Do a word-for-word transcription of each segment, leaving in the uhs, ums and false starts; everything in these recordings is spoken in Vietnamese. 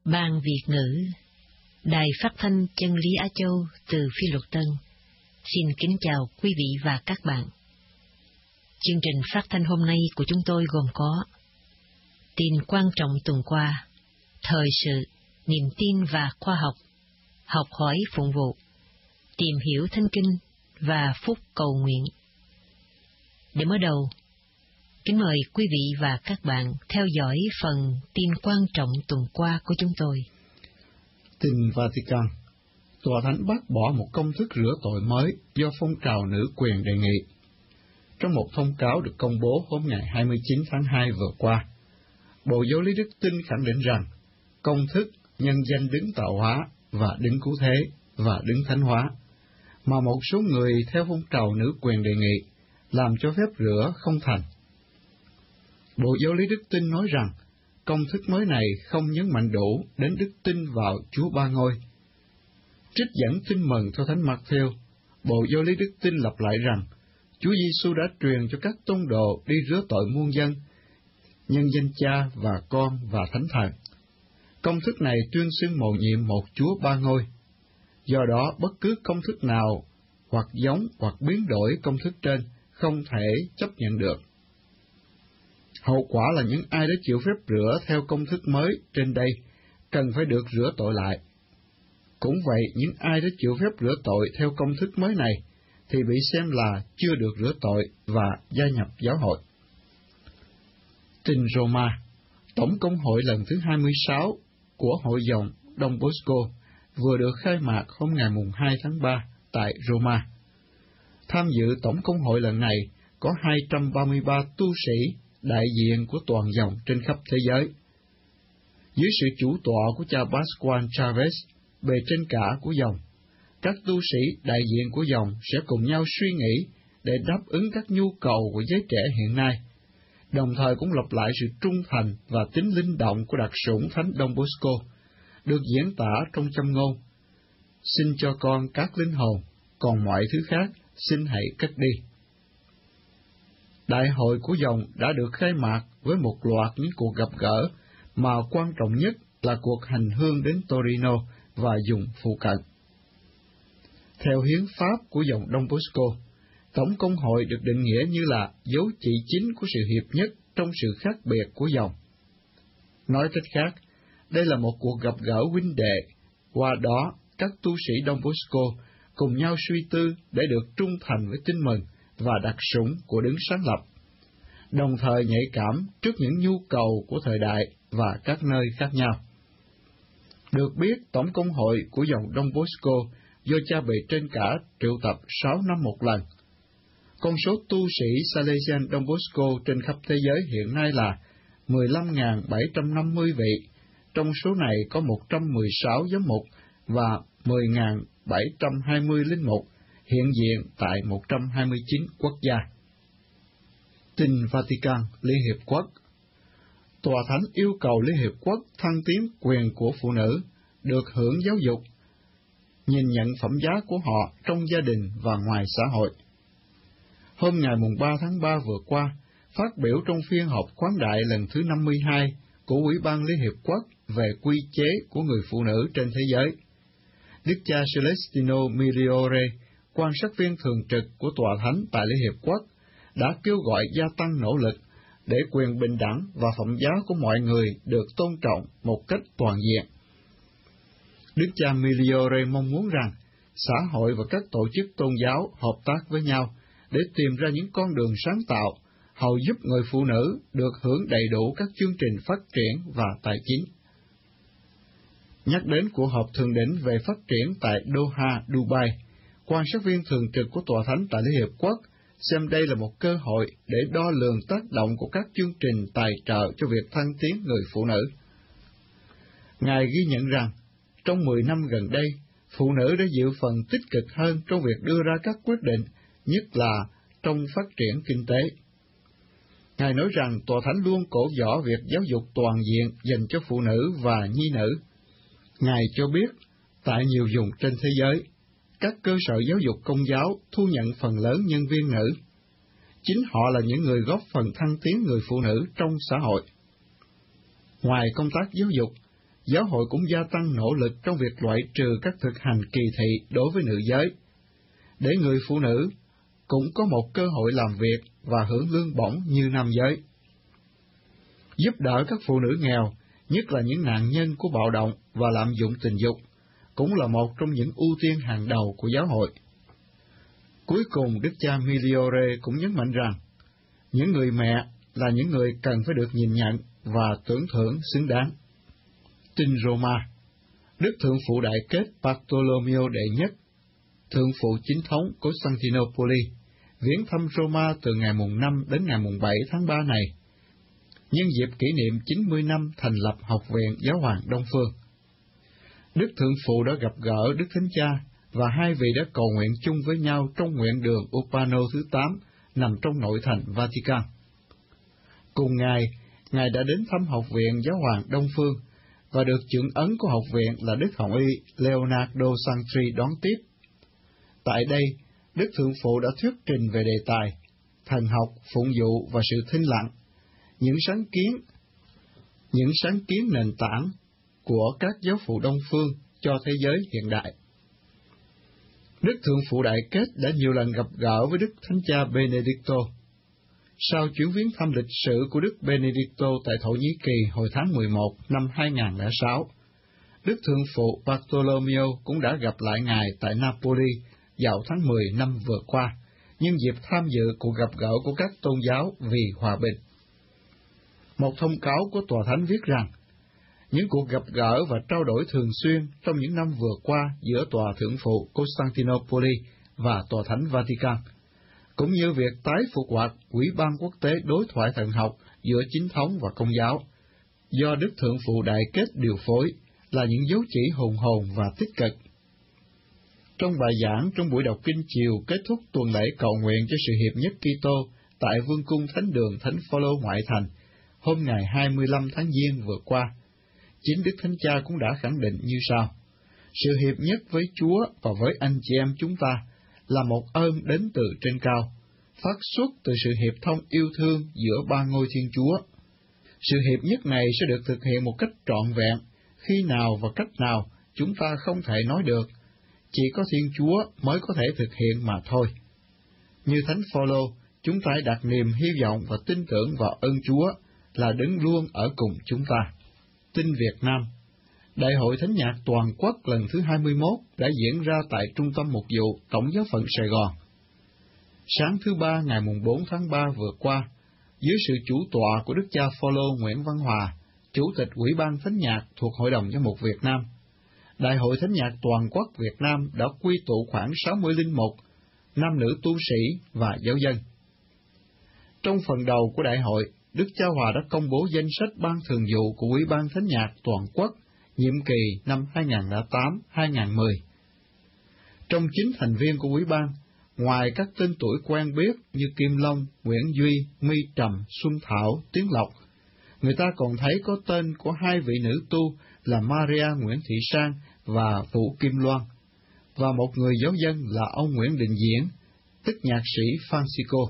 Ban Việt ngữ, Đài Phát thanh Chân lý Á Châu từ Phi Luật Tân, xin kính chào quý vị và các bạn. Chương trình phát thanh hôm nay của chúng tôi gồm có tin quan trọng tuần qua, thời sự, niềm tin và khoa học, học hỏi phụng vụ, tìm hiểu Thánh Kinh và phúc cầu nguyện. Để mở đầu, kính mời quý vị và các bạn theo dõi phần tin quan trọng tuần qua của chúng tôi. Tin Vatican, Tòa Thánh bác bỏ một công thức rửa tội mới do phong trào nữ quyền đề nghị. Trong một thông cáo được công bố hôm ngày hai mươi chín tháng hai vừa qua, Bộ Giáo lý Đức Tin khẳng định rằng công thức nhân danh đấng tạo hóa và đấng cứu thế và đấng thánh hóa, mà một số người theo phong trào nữ quyền đề nghị, làm cho phép rửa không thành. Bộ Giáo lý Đức Tin nói rằng công thức mới này không nhấn mạnh đủ đến đức tin vào Chúa Ba Ngôi. Trích dẫn Tin Mừng theo Thánh Mạc-thêu, Bộ Giáo lý Đức Tin lặp lại rằng Chúa Giêsu đã truyền cho các tông đồ đi rửa tội muôn dân, nhân danh Cha và Con và Thánh Thần. Công thức này tuyên xưng mầu nhiệm một Chúa Ba Ngôi. Do đó, bất cứ công thức nào hoặc giống hoặc biến đổi công thức trên không thể chấp nhận được. Hậu quả là những ai đã chịu phép rửa theo công thức mới trên đây cần phải được rửa tội lại. Cũng vậy, những ai đã chịu phép rửa tội theo công thức mới này thì bị xem là chưa được rửa tội và gia nhập giáo hội. Tin Roma, Tổng công hội lần thứ hai mươi sáu của Hội dòng Don Bosco vừa được khai mạc hôm ngày hai tháng ba tại Roma. Tham dự Tổng công hội lần này có hai trăm ba mươi ba tu sĩ đại diện của toàn dòng trên khắp thế giới. Dưới sự chủ tọa của cha Pascual Chavez, bề trên cả của dòng, các tu sĩ đại diện của dòng sẽ cùng nhau suy nghĩ để đáp ứng các nhu cầu của giới trẻ hiện nay, đồng thời cũng lặp lại sự trung thành và tính linh động của đặc sủng Thánh Don Bosco, được diễn tả trong châm ngôn: xin cho con các linh hồn, còn mọi thứ khác xin hãy cất đi. Đại hội của dòng đã được khai mạc với một loạt những cuộc gặp gỡ, mà quan trọng nhất là cuộc hành hương đến Torino và vùng phụ cận. Theo hiến pháp của dòng Don Bosco, Tổng công hội được định nghĩa như là dấu chỉ chính của sự hiệp nhất trong sự khác biệt của dòng. Nói cách khác, đây là một cuộc gặp gỡ huynh đệ, qua đó các tu sĩ Don Bosco cùng nhau suy tư để được trung thành với Tin Mừng và đặc sủng của đấng sáng lập, đồng thời nhạy cảm trước những nhu cầu của thời đại và các nơi khác nhau. Được biết, Tổng công hội của dòng Don Bosco do cha bề trên cả triệu tập sáu năm một lần. Con số tu sĩ Salesian Don Bosco trên khắp thế giới hiện nay là mười lăm nghìn bảy trăm năm mươi vị, trong số này có một trăm mười sáu giám mục và mười nghìn bảy trăm hai mươi linh mục, hiện diện tại một trăm hai mươi chín quốc gia. Tin Vatican, Liên Hiệp Quốc, Tòa Thánh yêu cầu Liên Hiệp Quốc thăng tiến quyền của phụ nữ, được hưởng giáo dục, nhìn nhận phẩm giá của họ trong gia đình và ngoài xã hội. Hôm ngày ba tháng ba vừa qua, phát biểu trong phiên họp khoáng đại lần thứ năm mươi hai của Ủy ban Liên Hiệp Quốc về quy chế của người phụ nữ trên thế giới, Đức cha Celestino Migliore, quan sát viên thường trực của Tòa Thánh tại Liên Hiệp Quốc, đã kêu gọi gia tăng nỗ lực để quyền bình đẳng và phẩm giá của mọi người được tôn trọng một cách toàn diện. Đức cha Migliore mong muốn rằng xã hội và các tổ chức tôn giáo hợp tác với nhau để tìm ra những con đường sáng tạo, hầu giúp người phụ nữ được hưởng đầy đủ các chương trình phát triển và tài chính. Nhắc đến cuộc họp thượng đỉnh về phát triển tại Doha, Dubai, quan sát viên thường trực của Tòa Thánh tại Liên Hiệp Quốc xem đây là một cơ hội để đo lường tác động của các chương trình tài trợ cho việc thăng tiến người phụ nữ. Ngài ghi nhận rằng, trong mười năm gần đây, phụ nữ đã chịu phần tích cực hơn trong việc đưa ra các quyết định, nhất là trong phát triển kinh tế. Ngài nói rằng Tòa Thánh luôn cổ võ việc giáo dục toàn diện dành cho phụ nữ và nhi nữ. Ngài cho biết, tại nhiều vùng trên thế giới, các cơ sở giáo dục công giáo thu nhận phần lớn nhân viên nữ. Chính họ là những người góp phần thăng tiến người phụ nữ trong xã hội. Ngoài công tác giáo dục, giáo hội cũng gia tăng nỗ lực trong việc loại trừ các thực hành kỳ thị đối với nữ giới, để người phụ nữ cũng có một cơ hội làm việc và hưởng lương bổng như nam giới. Giúp đỡ các phụ nữ nghèo, nhất là những nạn nhân của bạo động và lạm dụng tình dục, cũng là một trong những ưu tiên hàng đầu của giáo hội. Cuối cùng, Đức cha Migliore cũng nhấn mạnh rằng, những người mẹ là những người cần phải được nhìn nhận và tưởng thưởng xứng đáng. Tin Roma, Đức Thượng phụ Đại Kết Bartolomeo đệ nhất, Thượng phụ chính thống Constantinople, viếng thăm Roma từ ngày mùng năm đến ngày mùng bảy tháng ba này, nhân dịp kỷ niệm chín mươi năm thành lập Học viện Giáo hoàng Đông Phương. Đức Thượng phụ đã gặp gỡ Đức Thánh Cha, và hai vị đã cầu nguyện chung với nhau trong nguyện đường Urbano thứ tám, nằm trong nội thành Vatican. Cùng ngày, Ngài đã đến thăm Học viện Giáo hoàng Đông Phương, và được trưởng ấn của học viện là Đức Hồng Y Leonardo Santri đón tiếp. Tại đây, Đức Thượng phụ đã thuyết trình về đề tài thần học, phụng vụ và sự thinh lặng, những sáng kiến, những sáng kiến nền tảng của các giáo phụ Đông Phương cho thế giới hiện đại. Đức Thượng phụ Đại Kết đã nhiều lần gặp gỡ với Đức Thánh Cha Benedicto. Sau chuyến viếng thăm lịch sử của Đức Benedicto tại Thổ Nhĩ Kỳ hồi tháng mười một năm hai nghìn không trăm lẻ sáu, Đức Thượng phụ Bartolomeo cũng đã gặp lại Ngài tại Napoli vào tháng mười năm vừa qua, nhân dịp tham dự cuộc gặp gỡ của các tôn giáo vì hòa bình. Một thông cáo của Tòa Thánh viết rằng, những cuộc gặp gỡ và trao đổi thường xuyên trong những năm vừa qua giữa Tòa Thượng phụ Constantinople và Tòa Thánh Vatican, cũng như việc tái phục hoạt Ủy ban Quốc tế Đối thoại Thần học giữa chính thống và Công giáo, do Đức Thượng phụ Đại Kết điều phối, là những dấu chỉ hùng hồn và tích cực. Trong bài giảng trong buổi đọc kinh chiều kết thúc tuần lễ cầu nguyện cho sự hiệp nhất Kitô tại Vương cung Thánh đường Thánh Phaolô ngoại thành, hôm ngày hai mươi lăm tháng Giêng vừa qua, chính Đức Thánh Cha cũng đã khẳng định như sau: sự hiệp nhất với Chúa và với anh chị em chúng ta là một ơn đến từ trên cao, phát xuất từ sự hiệp thông yêu thương giữa ba ngôi Thiên Chúa. Sự hiệp nhất này sẽ được thực hiện một cách trọn vẹn, khi nào và cách nào chúng ta không thể nói được, chỉ có Thiên Chúa mới có thể thực hiện mà thôi. Như Thánh Phaolô, chúng ta đặt niềm hy vọng và tin tưởng vào ơn Chúa là đứng luôn ở cùng chúng ta. Tin Việt Nam, Đại hội Thánh nhạc Toàn quốc lần thứ hai mươi mốt đã diễn ra tại Trung tâm Mục vụ Tổng giáo phận Sài Gòn. Sáng thứ Ba ngày mùng bốn tháng ba vừa qua, dưới sự chủ tọa của Đức cha Phaolô Nguyễn Văn Hòa, Chủ tịch Ủy ban Thánh nhạc thuộc Hội đồng Giám mục Việt Nam, Đại hội Thánh nhạc Toàn quốc Việt Nam đã quy tụ khoảng sáu mươi linh mục, nam nữ tu sĩ và giáo dân. Trong phần đầu của đại hội, Đức cha Hòa đã công bố danh sách ban thường vụ của Ủy ban Thánh nhạc Toàn quốc nhiệm kỳ năm hai nghìn không trăm lẻ tám đến hai nghìn không trăm mười. Trong chín thành viên của Ủy ban, ngoài các tên tuổi quen biết như Kim Long, Nguyễn Duy, My Trầm, Xuân Thảo, Tiến Lộc, người ta còn thấy có tên của hai vị nữ tu là Maria Nguyễn Thị Sang và Vũ Kim Loan, và một người giáo dân là ông Nguyễn Đình Diễn, tức nhạc sĩ Francisco.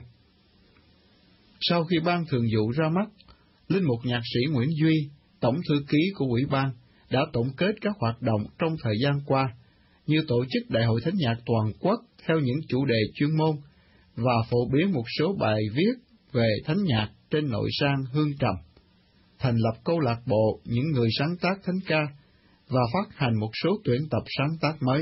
Sau khi ban thường vụ ra mắt, linh mục nhạc sĩ Nguyễn Duy, tổng thư ký của Ủy ban, đã tổng kết các hoạt động trong thời gian qua, như tổ chức Đại hội Thánh nhạc Toàn quốc theo những chủ đề chuyên môn, và phổ biến một số bài viết về thánh nhạc trên nội san Hương Trầm, thành lập câu lạc bộ những người sáng tác thánh ca, và phát hành một số tuyển tập sáng tác mới.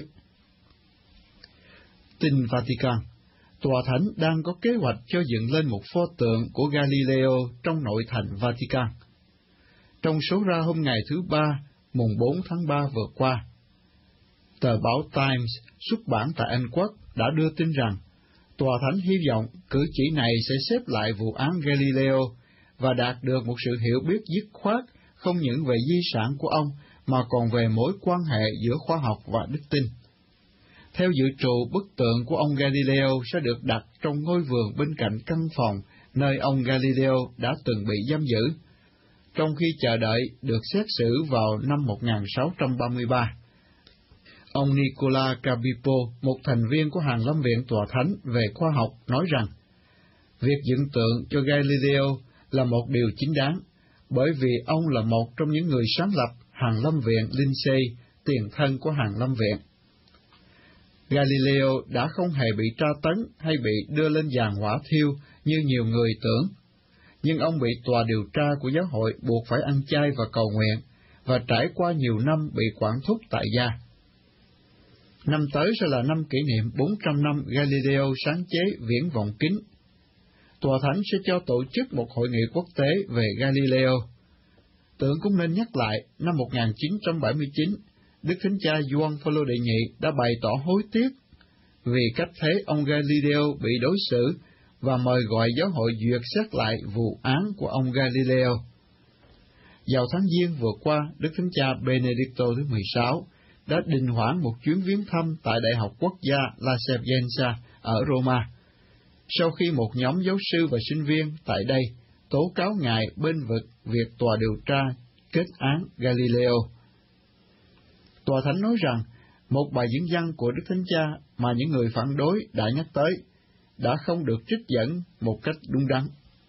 Tin Vatican, Tòa Thánh đang có kế hoạch cho dựng lên một pho tượng của Galileo trong nội thành Vatican. Trong số ra hôm ngày thứ Ba, mùng bốn tháng ba vừa qua, tờ báo Times xuất bản tại Anh Quốc đã đưa tin rằng Tòa Thánh hy vọng cử chỉ này sẽ xếp lại vụ án Galileo và đạt được một sự hiểu biết dứt khoát không những về di sản của ông mà còn về mối quan hệ giữa khoa học và đức tin. Theo dự trù, bức tượng của ông Galileo sẽ được đặt trong ngôi vườn bên cạnh căn phòng nơi ông Galileo đã từng bị giam giữ, trong khi chờ đợi được xét xử vào năm một nghìn sáu trăm ba mươi ba. Ông Nicola Capipo, một thành viên của Hàng Lâm viện Tòa Thánh về khoa học, nói rằng, việc dựng tượng cho Galileo là một điều chính đáng, bởi vì ông là một trong những người sáng lập hàng lâm viện Lindsay, tiền thân của hàng lâm viện. Galileo đã không hề bị tra tấn hay bị đưa lên giàn hỏa thiêu như nhiều người tưởng, nhưng ông bị tòa điều tra của giáo hội buộc phải ăn chay và cầu nguyện, và trải qua nhiều năm bị quản thúc tại gia. Năm tới sẽ là năm kỷ niệm bốn trăm năm Galileo sáng chế viễn vọng kính. Tòa Thánh sẽ cho tổ chức một hội nghị quốc tế về Galileo. Tưởng cũng nên nhắc lại, năm một nghìn chín trăm bảy mươi chín, Đức Thánh Cha Gioan Phaolô đệ nhị đã bày tỏ hối tiếc vì cách thế ông Galileo bị đối xử và mời gọi giáo hội duyệt xét lại vụ án của ông Galileo. Vào tháng Giêng vừa qua, Đức Thánh Cha Benedicto thứ mười sáu đã đình hoãn một chuyến viếng thăm tại Đại học Quốc gia La Sapienza ở Roma, sau khi một nhóm giáo sư và sinh viên tại đây tố cáo Ngài bênh vực việc tòa điều tra kết án Galileo. Tòa Thánh nói rằng, một bài diễn văn của Đức Thánh Cha mà những người phản đối đã nhắc tới đã không được trích dẫn một cách đúng đắn.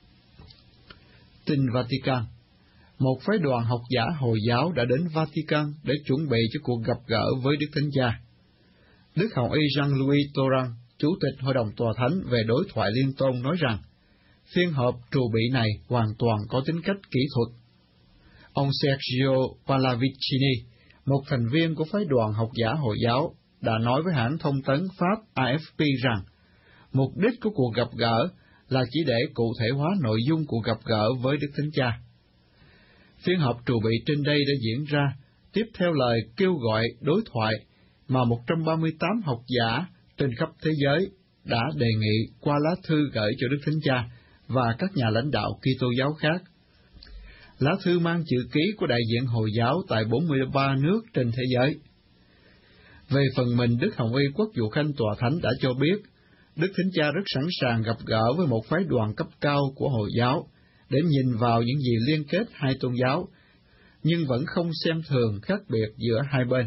Tin Vatican. Một phái đoàn học giả Hồi giáo đã đến Vatican để chuẩn bị cho cuộc gặp gỡ với Đức Thánh Cha. Đức Hồng Y Jean-Louis Torrent, Chủ tịch Hội đồng Tòa Thánh về đối thoại liên tôn nói rằng, phiên họp trù bị này hoàn toàn có tính cách kỹ thuật. Ông Sergio Pallavicini, một thành viên của phái đoàn học giả Hồi giáo, đã nói với hãng thông tấn Pháp A F P rằng, mục đích của cuộc gặp gỡ là chỉ để cụ thể hóa nội dung cuộc gặp gỡ với Đức Thánh Cha. Phiên họp trù bị trên đây đã diễn ra tiếp theo lời kêu gọi đối thoại mà một trăm ba mươi tám học giả trên khắp thế giới đã đề nghị qua lá thư gửi cho Đức Thánh Cha và các nhà lãnh đạo Kitô giáo khác. Lá thư mang chữ ký của đại diện Hồi giáo tại bốn mươi ba nước trên thế giới. Về phần mình, Đức Hồng Y Quốc vụ Khanh Tòa Thánh đã cho biết, Đức Thánh Cha rất sẵn sàng gặp gỡ với một phái đoàn cấp cao của Hồi giáo để nhìn vào những gì liên kết hai tôn giáo, nhưng vẫn không xem thường khác biệt giữa hai bên.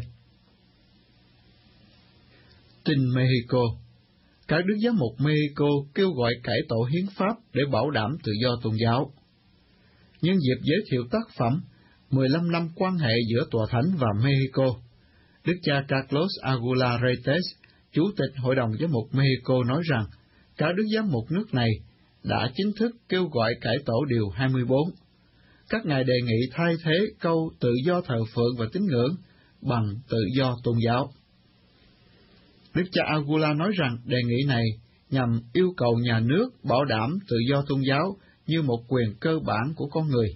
Tin Mexico. Các đức giám mục Mexico kêu gọi cải tổ hiến pháp để bảo đảm tự do tôn giáo. Nhân dịp giới thiệu tác phẩm mười lăm năm quan hệ giữa Tòa Thánh và Mexico, Đức cha Carlos Aguilar Reyes, Chủ tịch Hội đồng Giám mục Mexico nói rằng, các đức giám mục nước này đã chính thức kêu gọi cải tổ điều hai mươi bốn. Các ngài đề nghị thay thế câu tự do thờ phượng và tín ngưỡng bằng tự do tôn giáo. Đức cha Aguilar nói rằng đề nghị này nhằm yêu cầu nhà nước bảo đảm tự do tôn giáo như một quyền cơ bản của con người.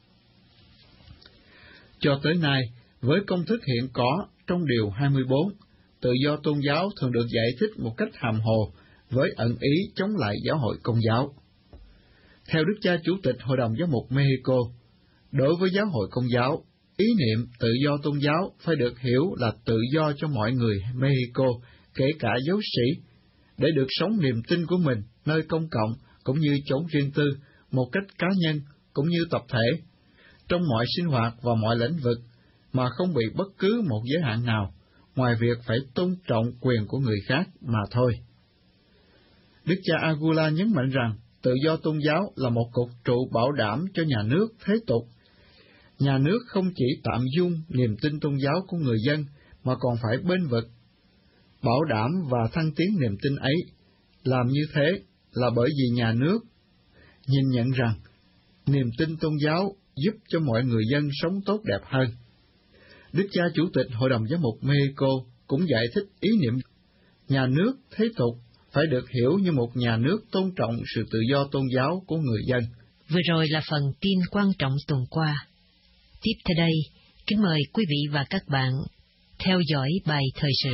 Cho tới nay, với công thức hiện có trong điều hai mươi bốn, tự do tôn giáo thường được giải thích một cách hàm hồ với ẩn ý chống lại giáo hội Công giáo. Theo Đức cha Chủ tịch Hội đồng Giám mục Mexico, đối với giáo hội Công giáo, ý niệm tự do tôn giáo phải được hiểu là tự do cho mọi người Mexico, kể cả giáo sĩ, để được sống niềm tin của mình nơi công cộng cũng như chốn riêng tư, một cách cá nhân cũng như tập thể, trong mọi sinh hoạt và mọi lĩnh vực, mà không bị bất cứ một giới hạn nào, ngoài việc phải tôn trọng quyền của người khác mà thôi. Đức cha Aguilar nhấn mạnh rằng tự do tôn giáo là một cột trụ bảo đảm cho nhà nước thế tục. Nhà nước không chỉ tạm dung niềm tin tôn giáo của người dân, mà còn phải bênh vực, bảo đảm và thăng tiến niềm tin ấy. Làm như thế là bởi vì nhà nước nhìn nhận rằng niềm tin tôn giáo giúp cho mọi người dân sống tốt đẹp hơn. Đức cha Chủ tịch Hội đồng Giám mục Mexico cũng giải thích ý niệm nhà nước thế tục phải được hiểu như một nhà nước tôn trọng sự tự do tôn giáo của người dân. Vừa rồi là phần tin quan trọng tuần qua. Tiếp theo đây, kính mời quý vị và các bạn theo dõi bài thời sự.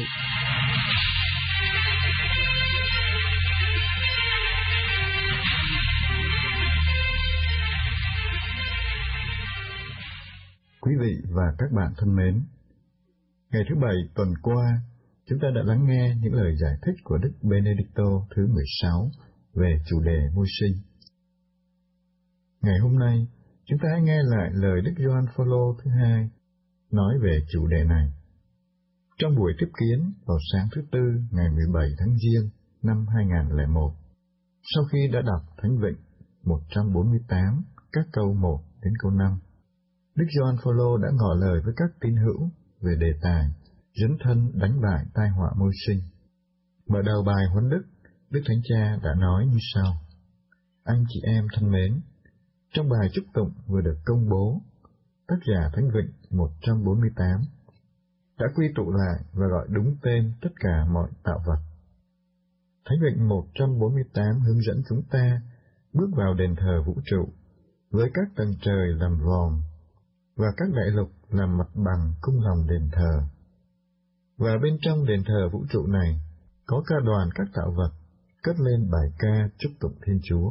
Quý vị và các bạn thân mến, ngày thứ Bảy tuần qua, chúng ta đã lắng nghe những lời giải thích của Đức Benedicto thứ mười sáu về chủ đề môi sinh. Ngày hôm nay, chúng ta hãy nghe lại lời Đức Gioan Phaolô thứ hai nói về chủ đề này. Trong buổi tiếp kiến vào sáng thứ Tư ngày mười bảy tháng Giêng năm hai nghìn không trăm lẻ một, sau khi đã đọc Thánh Vịnh một trăm bốn mươi tám các câu một đến câu năm, Đức Gioan Phaolô đã ngỏ lời với các tín hữu về đề tài dấn thân đánh bại tai họa môi sinh. Mở đầu bài huấn đức, Đức Thánh Cha đã nói như sau: Anh chị em thân mến, trong bài chúc tụng vừa được công bố, tác giả Thánh Vịnh một trăm bốn mươi tám đã quy tụ lại và gọi đúng tên tất cả mọi tạo vật. Thánh Vịnh một trăm bốn mươi tám hướng dẫn chúng ta bước vào đền thờ vũ trụ với các tầng trời làm vòm và các đại lục làm mặt bằng cung lòng đền thờ. Và bên trong đền thờ vũ trụ này có ca đoàn các tạo vật cất lên bài ca chúc tụng Thiên Chúa.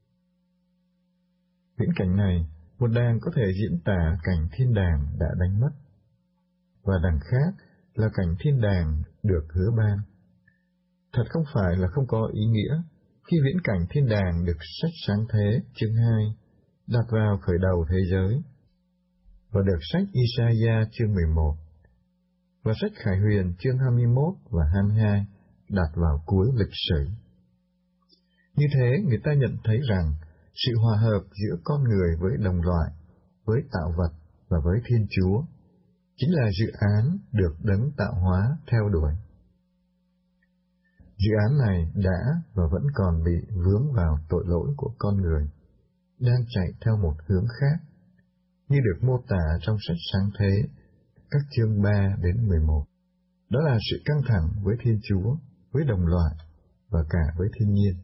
Viễn cảnh này, một đàng có thể diễn tả cảnh thiên đàng đã đánh mất, và đàng khác là cảnh thiên đàng được hứa ban. Thật không phải là không có ý nghĩa khi viễn cảnh thiên đàng được sách Sáng Thế chương hai đặt vào khởi đầu thế giới, và được sách Isaiah chương mười một, và sách Khải Huyền chương hai mươi mốt và hai mươi hai đặt vào cuối lịch sử. Như thế, người ta nhận thấy rằng sự hòa hợp giữa con người với đồng loại, với tạo vật và với Thiên Chúa chính là dự án được Đấng tạo hóa theo đuổi. Dự án này đã và vẫn còn bị vướng vào tội lỗi của con người, đang chạy theo một hướng khác, như được mô tả trong sách Sáng Thế, các chương ba đến mười một. Đó là sự căng thẳng với Thiên Chúa, với đồng loại và cả với thiên nhiên.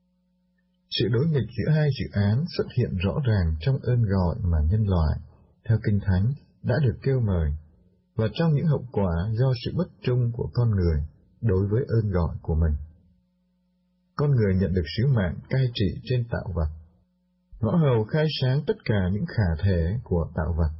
Sự đối nghịch giữa hai dự án xuất hiện rõ ràng trong ơn gọi mà nhân loại, theo Kinh Thánh, đã được kêu mời, và trong những hậu quả do sự bất trung của con người đối với ơn gọi của mình. Con người nhận được sứ mạng cai trị trên tạo vật, ngõ hầu khai sáng tất cả những khả thể của tạo vật.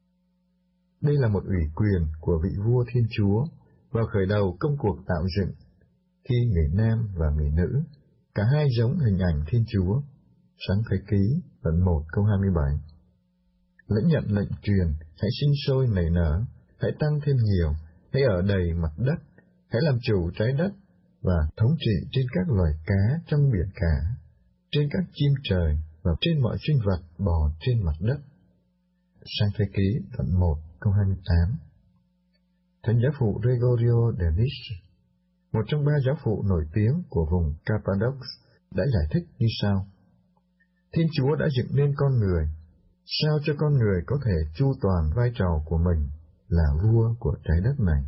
Đây là một ủy quyền của vị vua Thiên Chúa vào khởi đầu công cuộc tạo dựng, khi người nam và người nữ, cả hai giống hình ảnh Thiên Chúa, Sáng Thế Ký đoạn một câu hai mươi bảy. Lãnh nhận lệnh truyền, hãy sinh sôi nảy nở, hãy tăng thêm nhiều, hãy ở đầy mặt đất, hãy làm chủ trái đất và thống trị trên các loài cá trong biển cả, trên các chim trời và trên mọi sinh vật bò trên mặt đất. Sáng Thế Ký đoạn một câu hai mươi tám. Thánh giáo phụ Gregorio de Nice, một trong ba giáo phụ nổi tiếng của vùng Cappadocia, đã giải thích như sau: Thiên Chúa đã dựng nên con người, sao cho con người có thể chu toàn vai trò của mình là vua của trái đất này.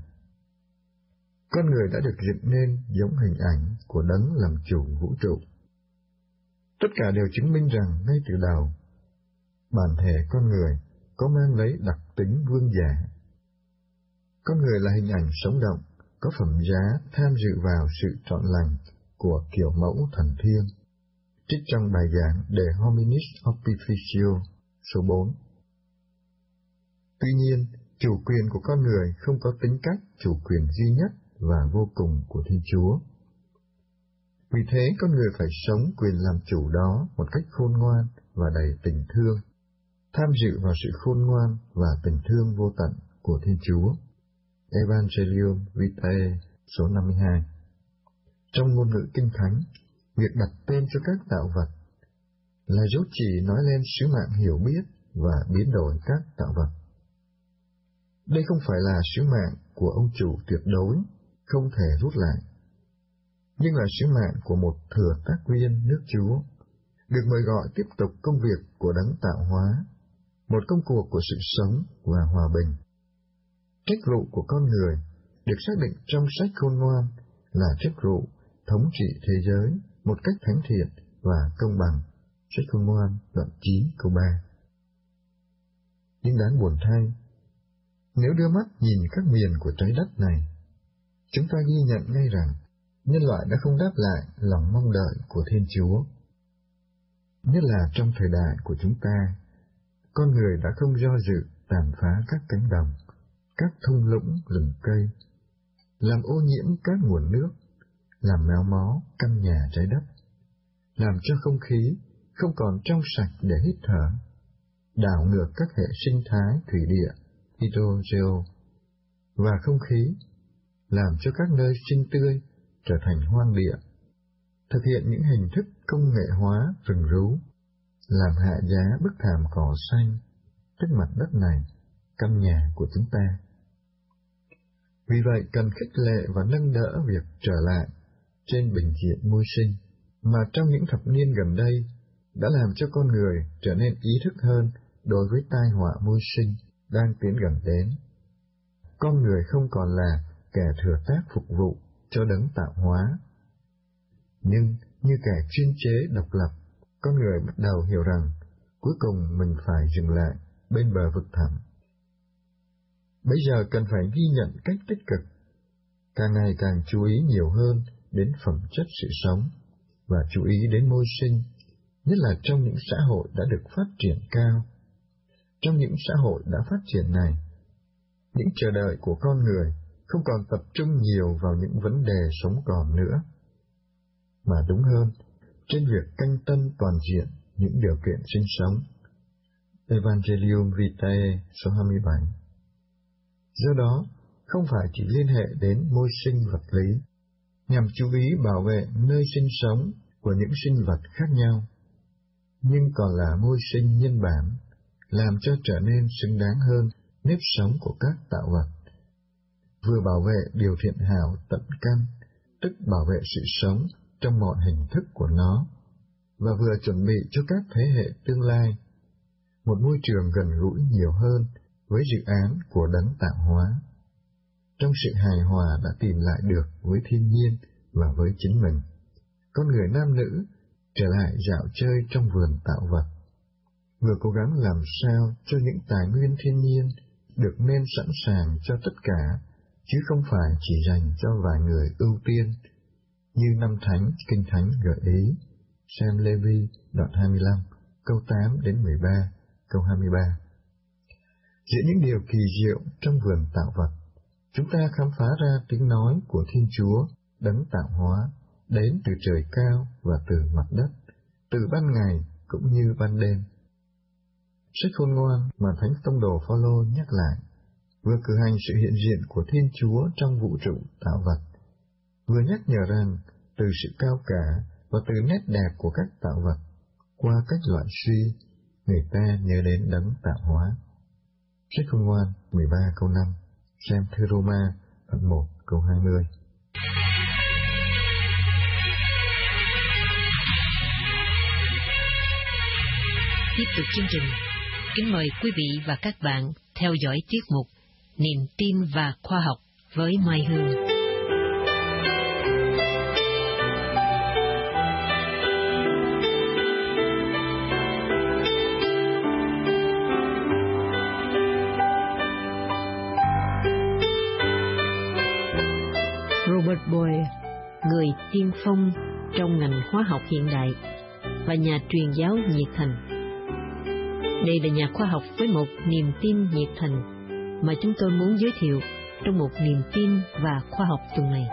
Con người đã được dựng nên giống hình ảnh của Đấng làm chủ vũ trụ. Tất cả đều chứng minh rằng ngay từ đầu, bản thể con người có mang lấy đặc tính vương giả. Con người là hình ảnh sống động, có phẩm giá tham dự vào sự trọn lành của kiểu mẫu thần thiêng, trích trong bài giảng De Hominis Opificio số bốn. Tuy nhiên, chủ quyền của con người không có tính cách chủ quyền duy nhất và vô cùng của Thiên Chúa. Vì thế, con người phải sống quyền làm chủ đó một cách khôn ngoan và đầy tình thương, tham dự vào sự khôn ngoan và tình thương vô tận của Thiên Chúa. Evangelium Vitae số năm mươi hai. Trong ngôn ngữ Kinh Thánh, việc đặt tên cho các tạo vật là dấu chỉ nói lên sứ mạng hiểu biết và biến đổi các tạo vật. Đây không phải là sứ mạng của ông chủ tuyệt đối, không thể rút lại, nhưng là sứ mạng của một thừa tác viên nước Chúa, được mời gọi tiếp tục công việc của Đấng tạo hóa, một công cuộc của sự sống và hòa bình. Trách vụ của con người được xác định trong sách Khôn Ngoan là trách vụ thống trị thế giới một cách thánh thiện và công bằng. Sách Khôn Ngoan đoạn chín câu ba. Nhưng đáng buồn thay, nếu đưa mắt nhìn các miền của trái đất này, chúng ta ghi nhận ngay rằng nhân loại đã không đáp lại lòng mong đợi của Thiên Chúa. Nhất là trong thời đại của chúng ta, con người đã không do dự tàn phá các cánh đồng, các thung lũng rừng cây, làm ô nhiễm các nguồn nước, làm méo mó căn nhà trái đất, làm cho không khí không còn trong sạch để hít thở, đảo ngược các hệ sinh thái thủy địa, hydrogeo, và không khí, làm cho các nơi sinh tươi trở thành hoang địa, thực hiện những hình thức công nghệ hóa rừng rú, làm hạ giá bức thảm cỏ xanh, tức mặt đất này, căn nhà của chúng ta. Vì vậy cần khích lệ và nâng đỡ việc trở lại trên bình diện môi sinh, mà trong những thập niên gần đây đã làm cho con người trở nên ý thức hơn đối với tai họa môi sinh đang tiến gần đến. Con người không còn là kẻ thừa tác phục vụ cho đấng tạo hóa, nhưng như kẻ chuyên chế độc lập, con người bắt đầu hiểu rằng cuối cùng mình phải dừng lại bên bờ vực thẳm. Bây giờ cần phải ghi nhận cách tích cực, càng ngày càng chú ý nhiều hơn đến phẩm chất sự sống và chú ý đến môi sinh, nhất là trong những xã hội đã được phát triển cao. Trong những xã hội đã phát triển này, những chờ đợi của con người không còn tập trung nhiều vào những vấn đề sống còn nữa, mà đúng hơn, trên việc canh tân toàn diện những điều kiện sinh sống. Evangelium Vitae số hai mươi bảy. Do đó, không phải chỉ liên hệ đến môi sinh vật lý, nhằm chú ý bảo vệ nơi sinh sống của những sinh vật khác nhau, nhưng còn là môi sinh nhân bản, làm cho trở nên xứng đáng hơn nếp sống của các tạo vật, vừa bảo vệ điều thiện hảo tận căn, tức bảo vệ sự sống trong mọi hình thức của nó, và vừa chuẩn bị cho các thế hệ tương lai một môi trường gần gũi nhiều hơn với dự án của đấng tạo hóa. Trong sự hài hòa đã tìm lại được với thiên nhiên và với chính mình, con người nam nữ trở lại dạo chơi trong vườn tạo vật, vừa cố gắng làm sao cho những tài nguyên thiên nhiên được nên sẵn sàng cho tất cả, chứ không phải chỉ dành cho vài người ưu tiên, như năm thánh kinh thánh gợi ý. Xem Lê-vi đoạn hai mươi lăm, câu tám đến mười ba, câu hai mươi ba. Giữa những điều kỳ diệu trong vườn tạo vật, chúng ta khám phá ra tiếng nói của Thiên Chúa, đấng tạo hóa, đến từ trời cao và từ mặt đất, từ ban ngày cũng như ban đêm. Sách khôn ngoan mà Thánh Tông đồ Phaolô nhắc lại, vừa cử hành sự hiện diện của Thiên Chúa trong vũ trụ tạo vật, vừa nhắc nhở rằng từ sự cao cả và từ nét đẹp của các tạo vật, qua cách loạn suy, người ta nhớ đến đấng tạo hóa. Sách khôn ngoan mười ba câu năm, xem thư Roma đoạn một câu hai mươi. Tiếp tục chương trình, kính mời quý vị và các bạn theo dõi tiết mục Niềm tin và khoa học với Mai Hương. Robert Boyle, người tiên phong trong ngành hóa học hiện đại và nhà truyền giáo nhiệt thành. Đây là nhà khoa học với một niềm tin nhiệt thành mà chúng tôi muốn giới thiệu trong một niềm tin và khoa học tuần này.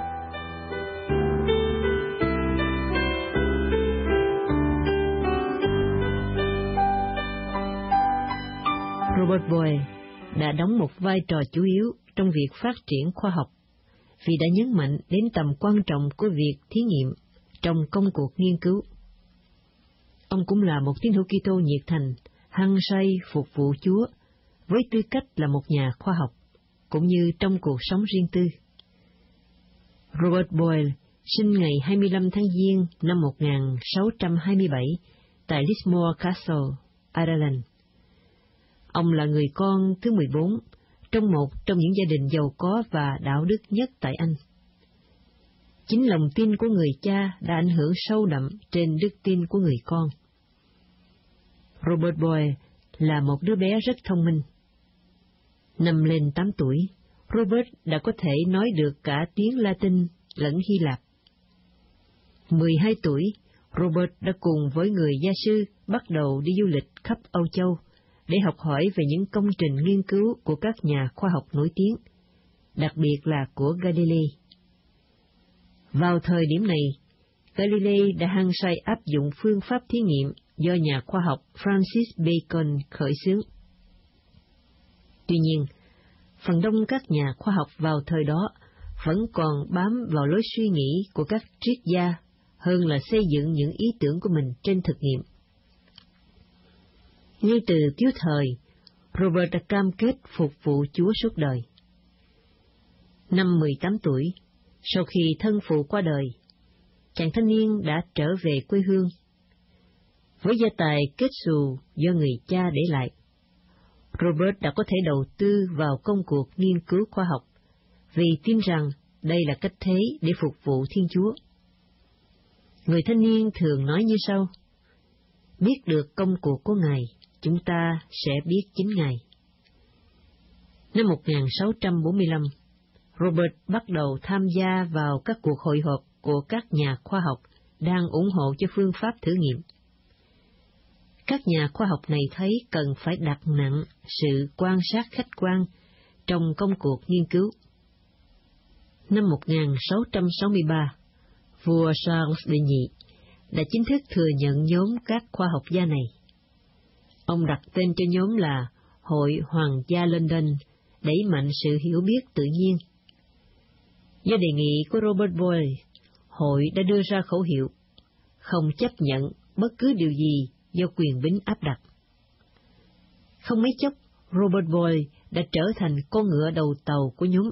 Robert Boyle đã đóng một vai trò chủ yếu trong việc phát triển khoa học, vì đã nhấn mạnh đến tầm quan trọng của việc thí nghiệm trong công cuộc nghiên cứu. Ông cũng là một tín hữu Kitô nhiệt thành, hăng say phục vụ Chúa, với tư cách là một nhà khoa học, cũng như trong cuộc sống riêng tư. Robert Boyle sinh ngày hai mươi lăm tháng Giêng năm một nghìn sáu trăm hai mươi bảy tại Lismore Castle, Ireland. Ông là người con thứ mười bốn trong một trong những gia đình giàu có và đạo đức nhất tại Anh. Chính lòng tin của người cha đã ảnh hưởng sâu đậm trên đức tin của người con. Robert Boyle là một đứa bé rất thông minh. Năm lên tám tuổi, Robert đã có thể nói được cả tiếng Latin lẫn Hy Lạp. mười hai tuổi, Robert đã cùng với người gia sư bắt đầu đi du lịch khắp Âu Châu để học hỏi về những công trình nghiên cứu của các nhà khoa học nổi tiếng, đặc biệt là của Galilei. Vào thời điểm này, Galilei đã hăng say áp dụng phương pháp thí nghiệm do nhà khoa học Francis Bacon khởi xướng. Tuy nhiên, phần đông các nhà khoa học vào thời đó vẫn còn bám vào lối suy nghĩ của các triết gia hơn là xây dựng những ý tưởng của mình trên thực nghiệm. Ngay từ thiếu thời, Robert đã cam kết phục vụ Chúa suốt đời. Năm mười tám tuổi, sau khi thân phụ qua đời, chàng thanh niên đã trở về quê hương. Với gia tài kết xù do người cha để lại, Robert đã có thể đầu tư vào công cuộc nghiên cứu khoa học, vì tin rằng đây là cách thế để phục vụ Thiên Chúa. Người thanh niên thường nói như sau: biết được công cuộc của Ngài, chúng ta sẽ biết chính Ngài. Năm một nghìn sáu trăm bốn mươi lăm, Robert bắt đầu tham gia vào các cuộc hội họp của các nhà khoa học đang ủng hộ cho phương pháp thử nghiệm. Các nhà khoa học này thấy cần phải đặt nặng sự quan sát khách quan trong công cuộc nghiên cứu. Năm một nghìn sáu trăm sáu mươi ba, vua Charles đệ nhị đã chính thức thừa nhận nhóm các khoa học gia này. Ông đặt tên cho nhóm là Hội Hoàng gia London, đẩy mạnh sự hiểu biết tự nhiên. Do đề nghị của Robert Boyle, hội đã đưa ra khẩu hiệu không chấp nhận bất cứ điều gì do quyền bính áp đặt. Không mấy chốc, Robert Boyle đã trở thành con ngựa đầu tàu của nhóm.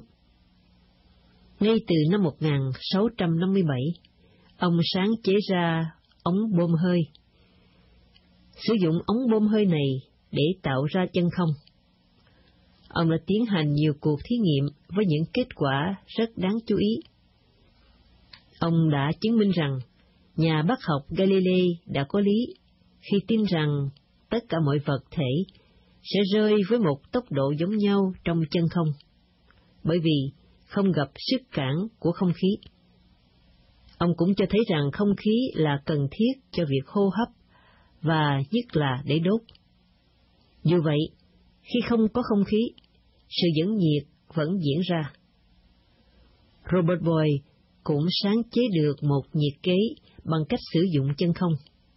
Ngay từ năm một nghìn sáu trăm năm mươi bảy, ông sáng chế ra ống bơm hơi. Sử dụng ống bơm hơi này để tạo ra chân không. Ông đã tiến hành nhiều cuộc thí nghiệm với những kết quả rất đáng chú ý. Ông đã chứng minh rằng nhà bác học Galilei đã có lý khi tin rằng tất cả mọi vật thể sẽ rơi với một tốc độ giống nhau trong chân không, bởi vì không gặp sức cản của không khí. Ông cũng cho thấy rằng không khí là cần thiết cho việc hô hấp và nhất là để đốt. Dù vậy, khi không có không khí, sự dẫn nhiệt vẫn diễn ra. Robert Boyle cũng sáng chế được một nhiệt kế bằng cách sử dụng chân không.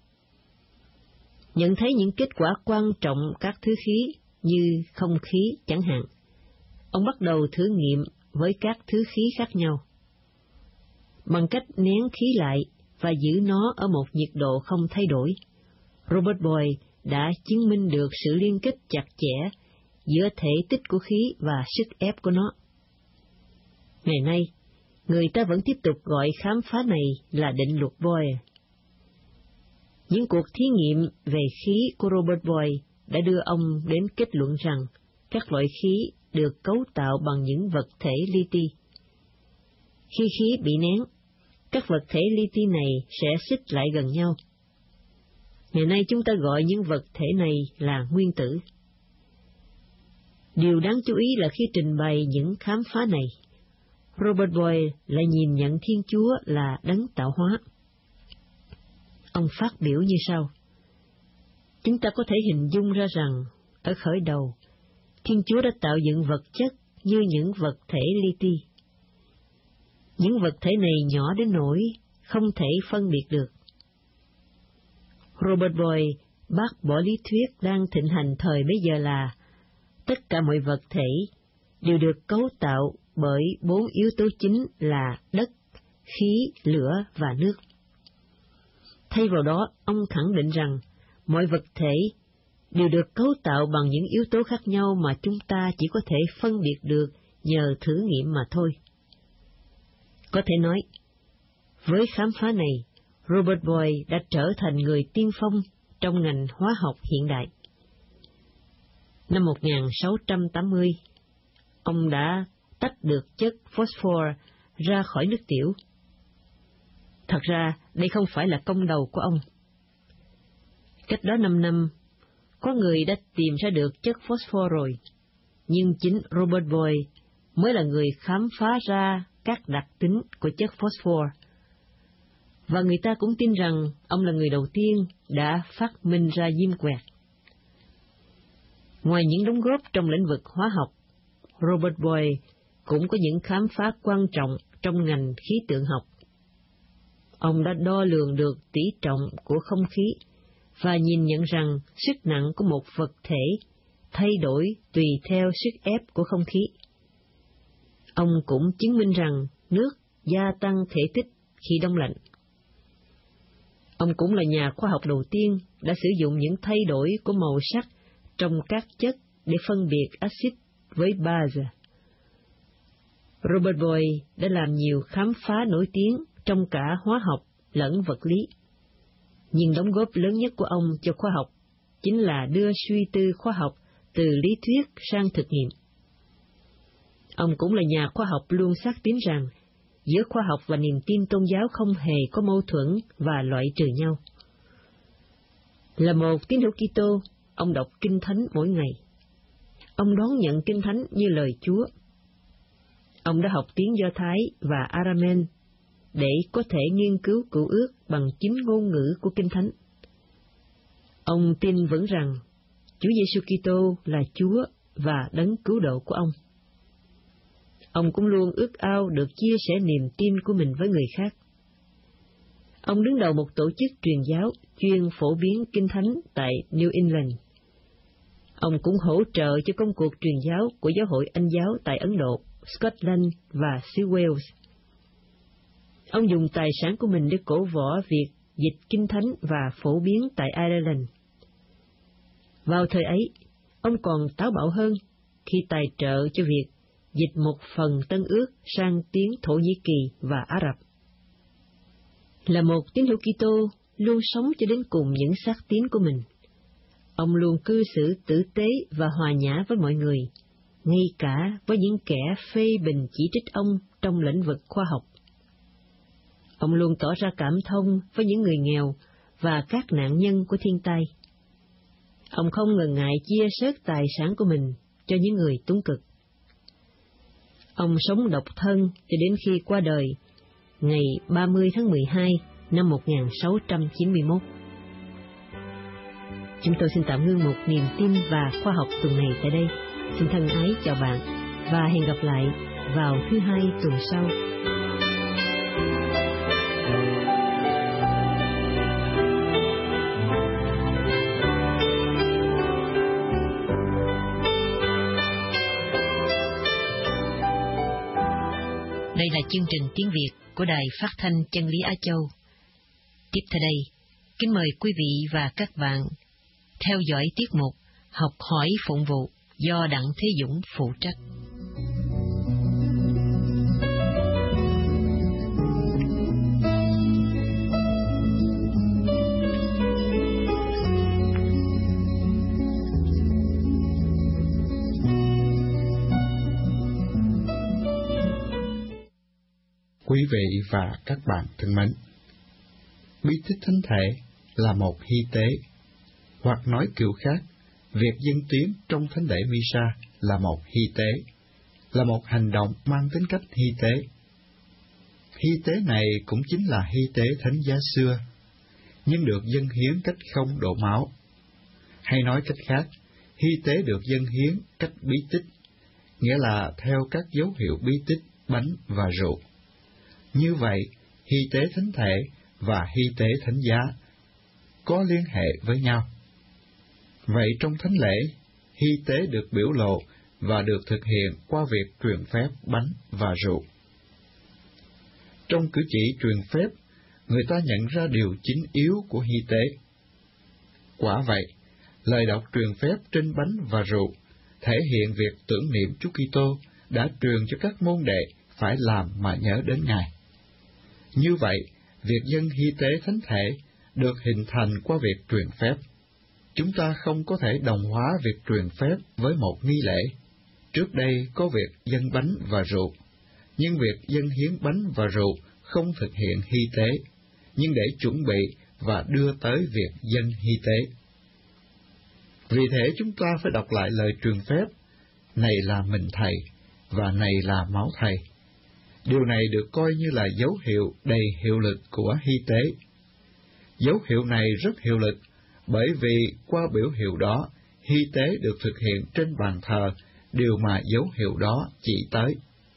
Nhận thấy những kết quả quan trọng các thứ khí như không khí chẳng hạn, ông bắt đầu thử nghiệm với các thứ khí khác nhau. Bằng cách nén khí lại và giữ nó ở một nhiệt độ không thay đổi, Robert Boyle đã chứng minh được sự liên kết chặt chẽ giữa thể tích của khí và sức ép của nó. Ngày nay, người ta vẫn tiếp tục gọi khám phá này là định luật Boyle. Những cuộc thí nghiệm về khí của Robert Boyle đã đưa ông đến kết luận rằng các loại khí được cấu tạo bằng những vật thể li ti. Khi khí bị nén, các vật thể li ti này sẽ xích lại gần nhau. Ngày nay chúng ta gọi những vật thể này là nguyên tử. Điều đáng chú ý là khi trình bày những khám phá này, Robert Boyle lại nhìn nhận Thiên Chúa là đấng tạo hóa. Ông phát biểu như sau: chúng ta có thể hình dung ra rằng, ở khởi đầu, Thiên Chúa đã tạo dựng vật chất như những vật thể li ti. Những vật thể này nhỏ đến nỗi không thể phân biệt được. Robert Boyle bác bỏ lý thuyết đang thịnh hành thời bấy giờ là tất cả mọi vật thể đều được cấu tạo bởi bốn yếu tố chính là đất, khí, lửa và nước. Thay vào đó, ông khẳng định rằng mọi vật thể đều được cấu tạo bằng những yếu tố khác nhau mà chúng ta chỉ có thể phân biệt được nhờ thử nghiệm mà thôi. Có thể nói, với khám phá này, Robert Boyle đã trở thành người tiên phong trong ngành hóa học hiện đại. Năm một nghìn sáu trăm tám mươi, ông đã tách được chất phosphor ra khỏi nước tiểu. Thật ra, đây không phải là công đầu của ông. Cách đó năm năm, có người đã tìm ra được chất phosphor rồi, nhưng chính Robert Boyle mới là người khám phá ra các đặc tính của chất phosphor. Và người ta cũng tin rằng ông là người đầu tiên đã phát minh ra diêm quẹt. Ngoài những đóng góp trong lĩnh vực hóa học, Robert Boyle cũng có những khám phá quan trọng trong ngành khí tượng học. Ông đã đo lường được tỷ trọng của không khí và nhìn nhận rằng sức nặng của một vật thể thay đổi tùy theo sức ép của không khí. Ông cũng chứng minh rằng nước gia tăng thể tích khi đông lạnh. Ông cũng là nhà khoa học đầu tiên đã sử dụng những thay đổi của màu sắc trong các chất để phân biệt axit với base. Robert Boyle đã làm nhiều khám phá nổi tiếng trong cả hóa học lẫn vật lý, nhưng đóng góp lớn nhất của ông cho khoa học chính là đưa suy tư khoa học từ lý thuyết sang thực nghiệm. Ông cũng là nhà khoa học luôn xác tín rằng giữa khoa học và niềm tin tôn giáo không hề có mâu thuẫn và loại trừ nhau. Là một tín hữu Kitô, ông đọc Kinh Thánh mỗi ngày. Ông đón nhận Kinh Thánh như lời Chúa. Ông đã học tiếng Do Thái và Aramen để có thể nghiên cứu Cựu Ước bằng chính ngôn ngữ của Kinh Thánh. Ông tin vững rằng Chúa Giêsu Kitô là Chúa và đấng cứu độ của ông. Ông cũng luôn ước ao được chia sẻ niềm tin của mình với người khác. Ông đứng đầu một tổ chức truyền giáo chuyên phổ biến Kinh Thánh tại New England. Ông cũng hỗ trợ cho công cuộc truyền giáo của Giáo hội Anh giáo tại Ấn Độ, Scotland và xứ Wales. Ông dùng tài sản của mình để cổ võ việc dịch Kinh Thánh và phổ biến tại Ireland. Vào thời ấy, ông còn táo bạo hơn khi tài trợ cho việc dịch một phần Tân Ước sang tiếng Thổ Nhĩ Kỳ và Ả Rập. Là một tín hữu Kitô luôn sống cho đến cùng những xác tín của mình, ông luôn cư xử tử tế và hòa nhã với mọi người, ngay cả với những kẻ phê bình chỉ trích ông trong lĩnh vực khoa học. Ông luôn tỏ ra cảm thông với những người nghèo và các nạn nhân của thiên tai. Ông không ngần ngại chia sớt tài sản của mình cho những người túng cực. Ông sống độc thân cho đến khi qua đời, ngày ba mươi tháng mười hai năm một nghìn sáu trăm chín mươi mốt. Chúng tôi xin tạm ngưng một niềm tin và khoa học tuần này tại đây. Xin thân ái chào bạn và hẹn gặp lại vào thứ hai tuần sau. Đây là chương trình tiếng Việt của Đài Phát thanh Chân lý Á Châu. Tiếp theo đây, kính mời quý vị và các bạn theo dõi tiết mục Học hỏi phụng vụ do Đặng Thế Dũng phụ trách. Quý vị và các bạn thân mến, bí tích thánh thể là một hy tế, hoặc nói kiểu khác, việc dâng tiếng trong thánh lễ Misa là một hy tế, là một hành động mang tính cách hy tế. Hy tế này cũng chính là hy tế thánh giá xưa, nhưng được dâng hiến cách không đổ máu. Hay nói cách khác, hy tế được dâng hiến cách bí tích, nghĩa là theo các dấu hiệu bí tích bánh và rượu. Như vậy, hy tế thánh thể và hy tế thánh giá có liên hệ với nhau. Vậy trong thánh lễ, hy tế được biểu lộ và được thực hiện qua việc truyền phép bánh và rượu. Trong cử chỉ truyền phép, người ta nhận ra điều chính yếu của hy tế. Quả vậy, lời đọc truyền phép trên bánh và rượu thể hiện việc tưởng niệm Chúa Kitô đã truyền cho các môn đệ phải làm mà nhớ đến Ngài. Như vậy, việc dâng hy tế thánh thể được hình thành qua việc truyền phép. Chúng ta không có thể đồng hóa việc truyền phép với một nghi lễ. Trước đây có việc dâng bánh và rượu, nhưng việc dâng hiến bánh và rượu không thực hiện hy tế, nhưng để chuẩn bị và đưa tới việc dâng hy tế. Vì thế chúng ta phải đọc lại lời truyền phép, này là mình Thầy, và này là máu Thầy. Điều này được coi như là dấu hiệu đầy hiệu lực của hy tế. Dấu hiệu này rất hiệu lực, bởi vì qua biểu hiệu đó, hy tế được thực hiện trên bàn thờ, điều mà dấu hiệu đó chỉ tới.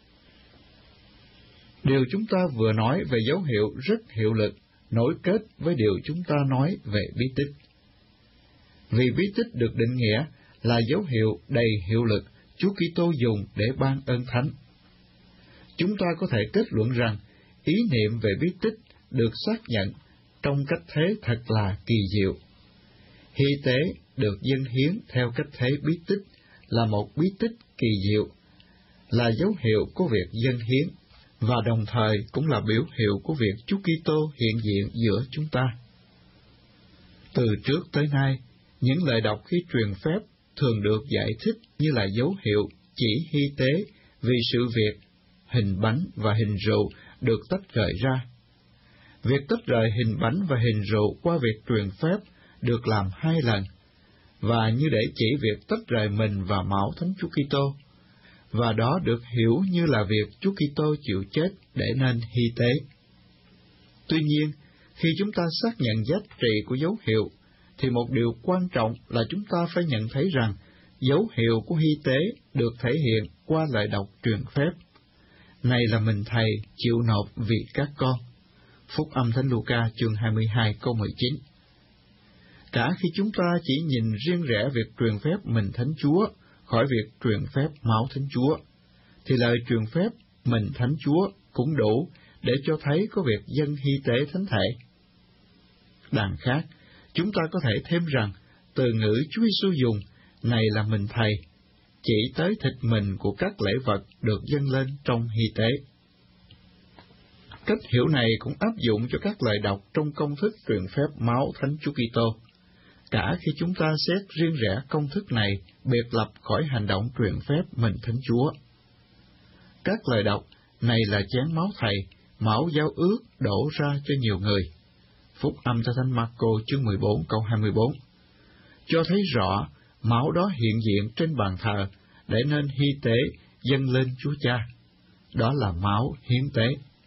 Điều chúng ta vừa nói về dấu hiệu rất hiệu lực nối kết với điều chúng ta nói về bí tích. Vì bí tích được định nghĩa là dấu hiệu đầy hiệu lực Chúa Kitô dùng để ban ơn thánh. Chúng ta có thể kết luận rằng ý niệm về bí tích được xác nhận trong cách thế thật là kỳ diệu. Hy tế được dâng hiến theo cách thế bí tích là một bí tích kỳ diệu, là dấu hiệu của việc dâng hiến, và đồng thời cũng là biểu hiệu của việc Chúa Kitô hiện diện giữa chúng ta. Từ trước tới nay, những lời đọc khi truyền phép thường được giải thích như là dấu hiệu chỉ hy tế vì sự việc hình bánh và hình rượu được tách rời ra. Việc tách rời hình bánh và hình rượu qua việc truyền phép được làm hai lần, và như để chỉ việc tách rời mình và máu Thánh Chúa Kitô, và đó được hiểu như là việc Chúa Kitô chịu chết để nên hy tế. Tuy nhiên, khi chúng ta xác nhận giá trị của dấu hiệu, thì một điều quan trọng là chúng ta phải nhận thấy rằng dấu hiệu của hy tế được thể hiện qua lời đọc truyền phép. Này là mình Thầy chịu nộp vì các con. Phúc âm Thánh Luca chương hai mươi hai câu mười chín. Cả khi chúng ta chỉ nhìn riêng rẽ việc truyền phép mình Thánh Chúa khỏi việc truyền phép máu Thánh Chúa, thì lời truyền phép mình Thánh Chúa cũng đủ để cho thấy có việc dâng hy tế thánh thể. Đằng khác, chúng ta có thể thêm rằng từ ngữ Chúa Giêsu dùng, này là mình Thầy, chỉ tới thịt mình của các lễ vật được dâng lên trong hy tế. Cách hiểu này cũng áp dụng cho các lời đọc trong công thức truyền phép máu Thánh Chúa Kitô. Cả khi chúng ta xét riêng rẽ công thức này biệt lập khỏi hành động truyền phép mình Thánh Chúa. Các lời đọc, này là chén máu Thầy, máu giao ước đổ ra cho nhiều người. Phúc âm theo Thánh Marco chương mười bốn câu hai mươi bốn, cho thấy rõ máu đó hiện diện trên bàn thờ để nên hy tế dâng lên Chúa Cha. Đó là máu hiến tế.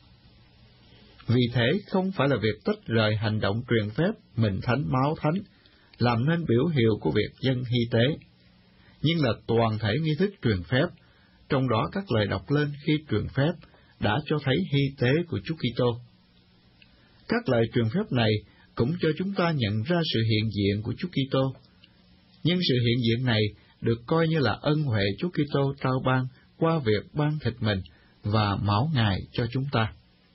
Vì thế, không phải là việc tách rời hành động truyền phép mình Thánh máu Thánh làm nên biểu hiệu của việc dâng hy tế, nhưng là toàn thể nghi thức truyền phép, trong đó các lời đọc lên khi truyền phép đã cho thấy hy tế của Chúa Kitô. Các lời truyền phép này cũng cho chúng ta nhận ra sự hiện diện của Chúa Kitô, nhưng sự hiện diện này được coi như là ân huệ Chúa Kitô trao ban qua việc ban thịt mình và máu Ngài cho chúng ta.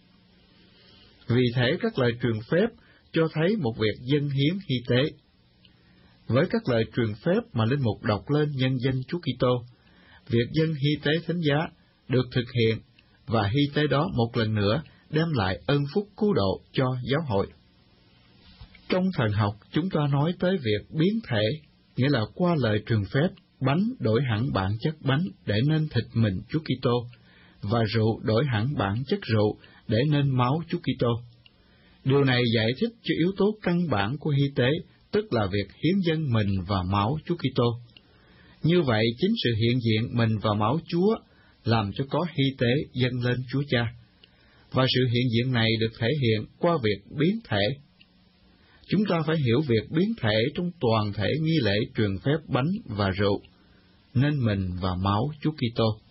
Vì thế, các lời truyền phép cho thấy một việc dâng hiến hy tế. Với các lời truyền phép mà linh mục đọc lên nhân danh Chúa Kitô, việc dâng hy tế thánh giá được thực hiện, và hy tế đó một lần nữa đem lại ơn phúc cứu độ cho giáo hội. Trong thần học, chúng ta nói tới việc biến thể, nghĩa là qua lời truyền phép, bánh đổi hẳn bản chất bánh để nên thịt mình Chúa Kitô, và rượu đổi hẳn bản chất rượu để nên máu Chúa Kitô. Điều này giải thích cho yếu tố căn bản của hy tế, tức là việc hiến dâng mình và máu Chúa Kitô. Như vậy, chính sự hiện diện mình và máu Chúa làm cho có hy tế dâng lên Chúa Cha, và sự hiện diện này được thể hiện qua việc biến thể. Chúng ta phải hiểu việc biến thể trong toàn thể nghi lễ truyền phép bánh và rượu, nên mình và máu Chúa Kitô.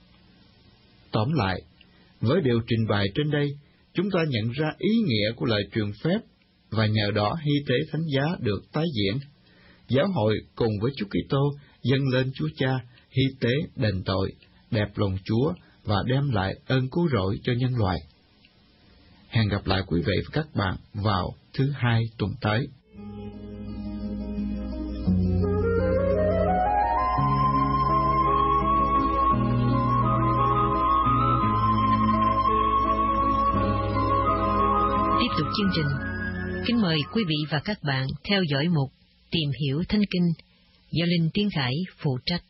Tóm lại, với điều trình bày trên đây, chúng ta nhận ra ý nghĩa của lời truyền phép, và nhờ đó hy tế thánh giá được tái diễn. Giáo hội cùng với Chúa Kitô dâng lên Chúa Cha hy tế đền tội, đẹp lòng Chúa và đem lại ơn cứu rỗi cho nhân loại. Hẹn gặp lại quý vị và các bạn vào thứ hai tuần tới. Tiếp tục chương trình, kính mời quý vị và các bạn theo dõi mục Tìm hiểu Thánh Kinh do Linh Tiến Khải phụ trách.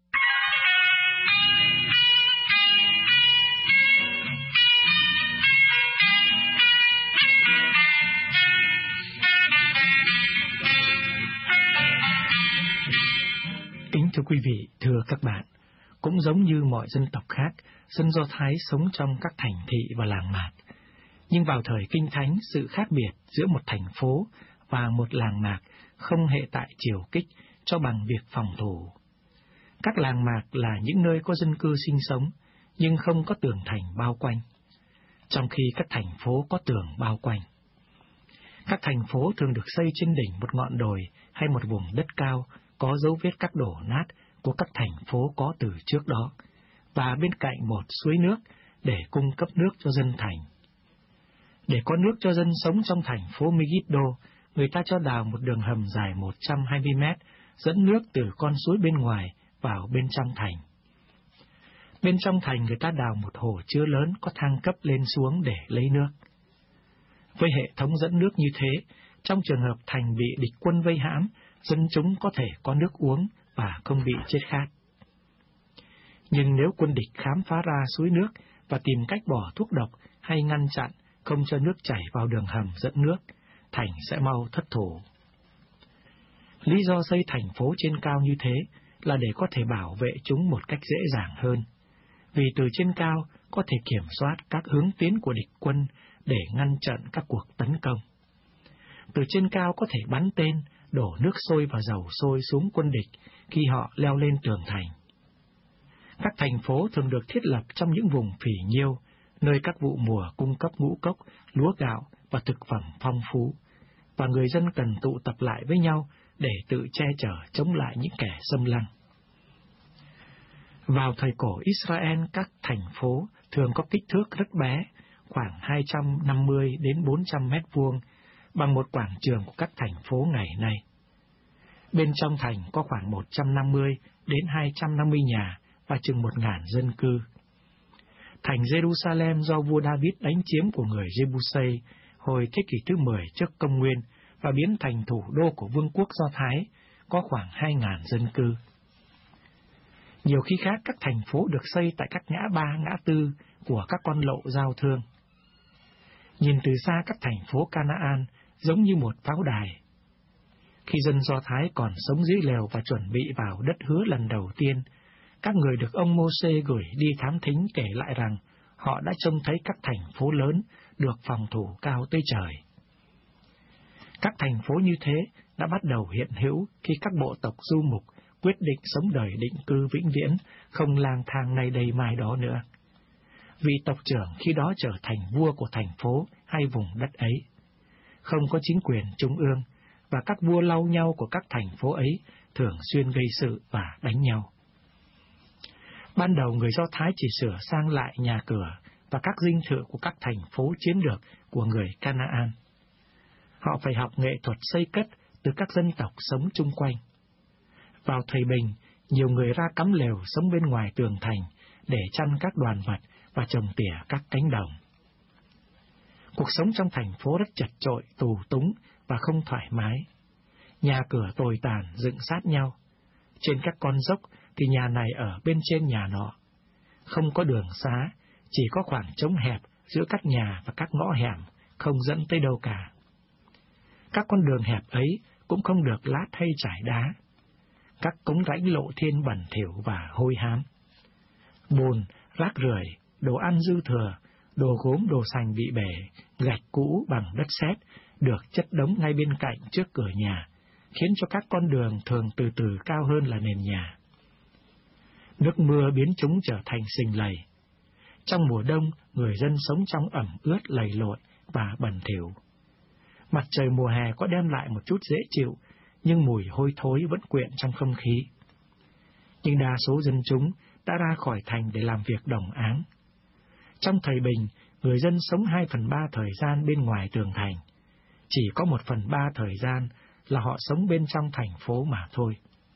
Kính thưa quý vị, thưa các bạn, cũng giống như mọi dân tộc khác, dân Do Thái sống trong các thành thị và làng mạc. Nhưng vào thời Kinh Thánh, sự khác biệt giữa một thành phố và một làng mạc không hệ tại chiều kích cho bằng việc phòng thủ. Các làng mạc là những nơi có dân cư sinh sống, nhưng không có tường thành bao quanh, trong khi các thành phố có tường bao quanh. Các thành phố thường được xây trên đỉnh một ngọn đồi hay một vùng đất cao có dấu vết các đổ nát của các thành phố có từ trước đó, và bên cạnh một suối nước để cung cấp nước cho dân thành. Để có nước cho dân sống trong thành phố Megiddo, người ta cho đào một đường hầm dài một trăm hai mươi mét, dẫn nước từ con suối bên ngoài vào bên trong thành. Bên trong thành người ta đào một hồ chứa lớn có thang cấp lên xuống để lấy nước. Với hệ thống dẫn nước như thế, trong trường hợp thành bị địch quân vây hãm, dân chúng có thể có nước uống và không bị chết khát. Nhưng nếu quân địch khám phá ra suối nước và tìm cách bỏ thuốc độc hay ngăn chặn không cho nước chảy vào đường hầm dẫn nước, thành sẽ mau thất thủ. Lý do xây thành phố trên cao như thế là để có thể bảo vệ chúng một cách dễ dàng hơn, vì từ trên cao có thể kiểm soát các hướng tiến của địch quân để ngăn chặn các cuộc tấn công. Từ trên cao có thể bắn tên, đổ nước sôi và dầu sôi xuống quân địch khi họ leo lên tường thành. Các thành phố thường được thiết lập trong những vùng phì nhiêu, nơi các vụ mùa cung cấp ngũ cốc, lúa gạo và thực phẩm phong phú, và người dân cần tụ tập lại với nhau để tự che chở chống lại những kẻ xâm lăng. Vào thời cổ Israel, các thành phố thường có kích thước rất bé, khoảng hai trăm năm mươi đến bốn trăm mét vuông, bằng một quảng trường của các thành phố ngày nay. Bên trong thành có khoảng một trăm năm mươi đến hai trăm năm mươi nhà và chừng một ngàn dân cư. Thành Jerusalem do vua David đánh chiếm của người Jebusay hồi thế kỷ thứ mười trước công nguyên và biến thành thủ đô của vương quốc Do Thái, có khoảng hai ngàn dân cư. Nhiều khi khác, các thành phố được xây tại các ngã ba ngã tư của các con lộ giao thương. Nhìn từ xa, các thành phố Canaan giống như một pháo đài. Khi dân Do Thái còn sống dưới lều và chuẩn bị vào đất hứa lần đầu tiên, các người được ông Mô-sê gửi đi thám thính kể lại rằng họ đã trông thấy các thành phố lớn được phòng thủ cao tới trời. Các thành phố như thế đã bắt đầu hiện hữu khi các bộ tộc du mục quyết định sống đời định cư vĩnh viễn, không lang thang nay đây mai đó nữa. Vị tộc trưởng khi đó trở thành vua của thành phố hay vùng đất ấy. Không có chính quyền trung ương, và các vua lau nhau của các thành phố ấy thường xuyên gây sự và đánh nhau. Ban đầu người Do Thái chỉ sửa sang lại nhà cửa và các dinh thự của các thành phố chiến lược của người Canaan. Họ phải học nghệ thuật xây cất từ các dân tộc sống chung quanh. Vào thời Bình, nhiều người ra cắm lều sống bên ngoài tường thành để chăn các đoàn vật và trồng tỉa các cánh đồng. Cuộc sống trong thành phố rất chật chội, tù túng và không thoải mái. Nhà cửa tồi tàn dựng sát nhau. Trên các con dốc thì nhà này ở bên trên nhà nọ. Không có đường xá, chỉ có khoảng trống hẹp giữa các nhà và các ngõ hẻm, không dẫn tới đâu cả. Các con đường hẹp ấy cũng không được lát hay trải đá. Các cống rãnh lộ thiên bẩn thỉu và hôi hám. Bùn, rác rưởi, đồ ăn dư thừa, đồ gốm đồ sành bị bể, gạch cũ bằng đất sét được chất đống ngay bên cạnh trước cửa nhà, khiến cho các con đường thường từ từ cao hơn là nền nhà. Nước mưa biến chúng trở thành sình lầy. Trong mùa đông, người dân sống trong ẩm ướt lầy lội và bẩn thỉu. Mặt trời mùa hè có đem lại một chút dễ chịu, nhưng mùi hôi thối vẫn quyện trong không khí. Nhưng đa số dân chúng đã ra khỏi thành để làm việc đồng áng. Trong thời Bình, người dân sống hai phần ba thời gian bên ngoài tường thành. Chỉ có một phần ba thời gian là họ sống bên trong thành phố mà thôi.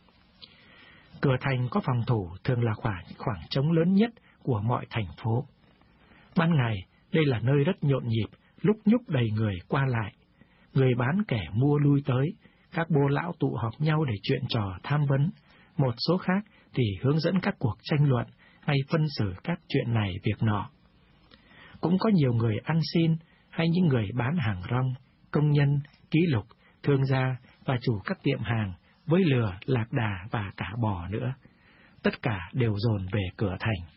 Cửa thành có phòng thủ thường là khoảng, khoảng trống lớn nhất của mọi thành phố. Ban ngày, đây là nơi rất nhộn nhịp, lúc nhúc đầy người qua lại. Người bán kẻ mua lui tới, các bô lão tụ họp nhau để chuyện trò tham vấn. Một số khác thì hướng dẫn các cuộc tranh luận hay phân xử các chuyện này việc nọ. Cũng có nhiều người ăn xin hay những người bán hàng rong, công nhân, ký lục, thương gia và chủ các tiệm hàng với lừa, lạc đà và cả bò nữa. Tất cả đều dồn về cửa thành.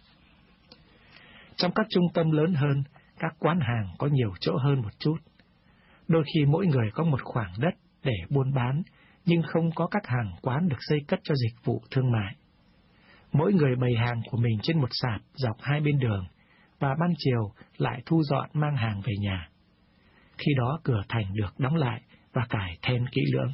Trong các trung tâm lớn hơn, các quán hàng có nhiều chỗ hơn một chút. Đôi khi mỗi người có một khoảng đất để buôn bán, nhưng không có các hàng quán được xây cất cho dịch vụ thương mại. Mỗi người bày hàng của mình trên một sạp dọc hai bên đường, và ban chiều lại thu dọn mang hàng về nhà. Khi đó cửa thành được đóng lại và cải then kỹ lưỡng.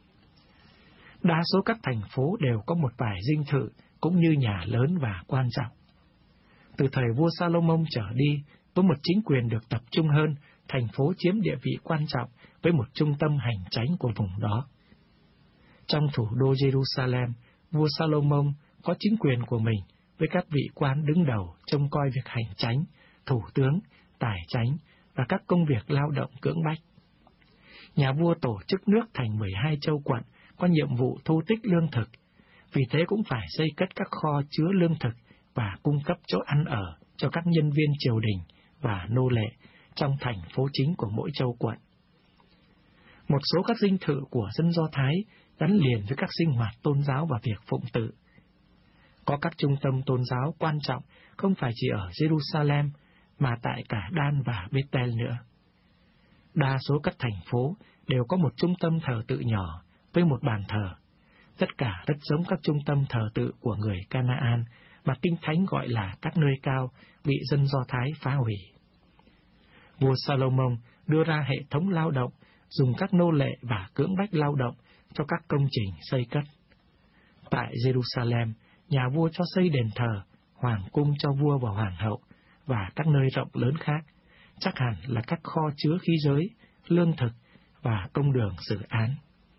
Đa số các thành phố đều có một vài dinh thự cũng như nhà lớn và quan trọng. Từ thời vua Salomon trở đi, với một chính quyền được tập trung hơn, thành phố chiếm địa vị quan trọng với một trung tâm hành chánh của vùng đó. Trong thủ đô Jerusalem, vua Salomon có chính quyền của mình với các vị quan đứng đầu trông coi việc hành chánh, thủ tướng, tài chánh và các công việc lao động cưỡng bách. Nhà vua tổ chức nước thành mười hai châu quận có nhiệm vụ thu tích lương thực, vì thế cũng phải xây cất các kho chứa lương thực và cung cấp chỗ ăn ở cho các nhân viên triều đình và nô lệ trong thành phố chính của mỗi châu quận. Một số các dinh thự của dân Do Thái gắn liền với các sinh hoạt tôn giáo và việc phụng tự. Có các trung tâm tôn giáo quan trọng không phải chỉ ở Jerusalem mà tại cả Dan và Bethel nữa. Đa số các thành phố đều có một trung tâm thờ tự nhỏ với một bàn thờ. Tất cả rất giống các trung tâm thờ tự của người Canaan mà Kinh Thánh gọi là các nơi cao bị dân Do Thái phá hủy. Vua Salomon đưa ra hệ thống lao động, dùng các nô lệ và cưỡng bách lao động cho các công trình xây cất. Tại Jerusalem, nhà vua cho xây đền thờ, hoàng cung cho vua và hoàng hậu, và các nơi rộng lớn khác, chắc hẳn là các kho chứa khí giới, lương thực và công đường xử án.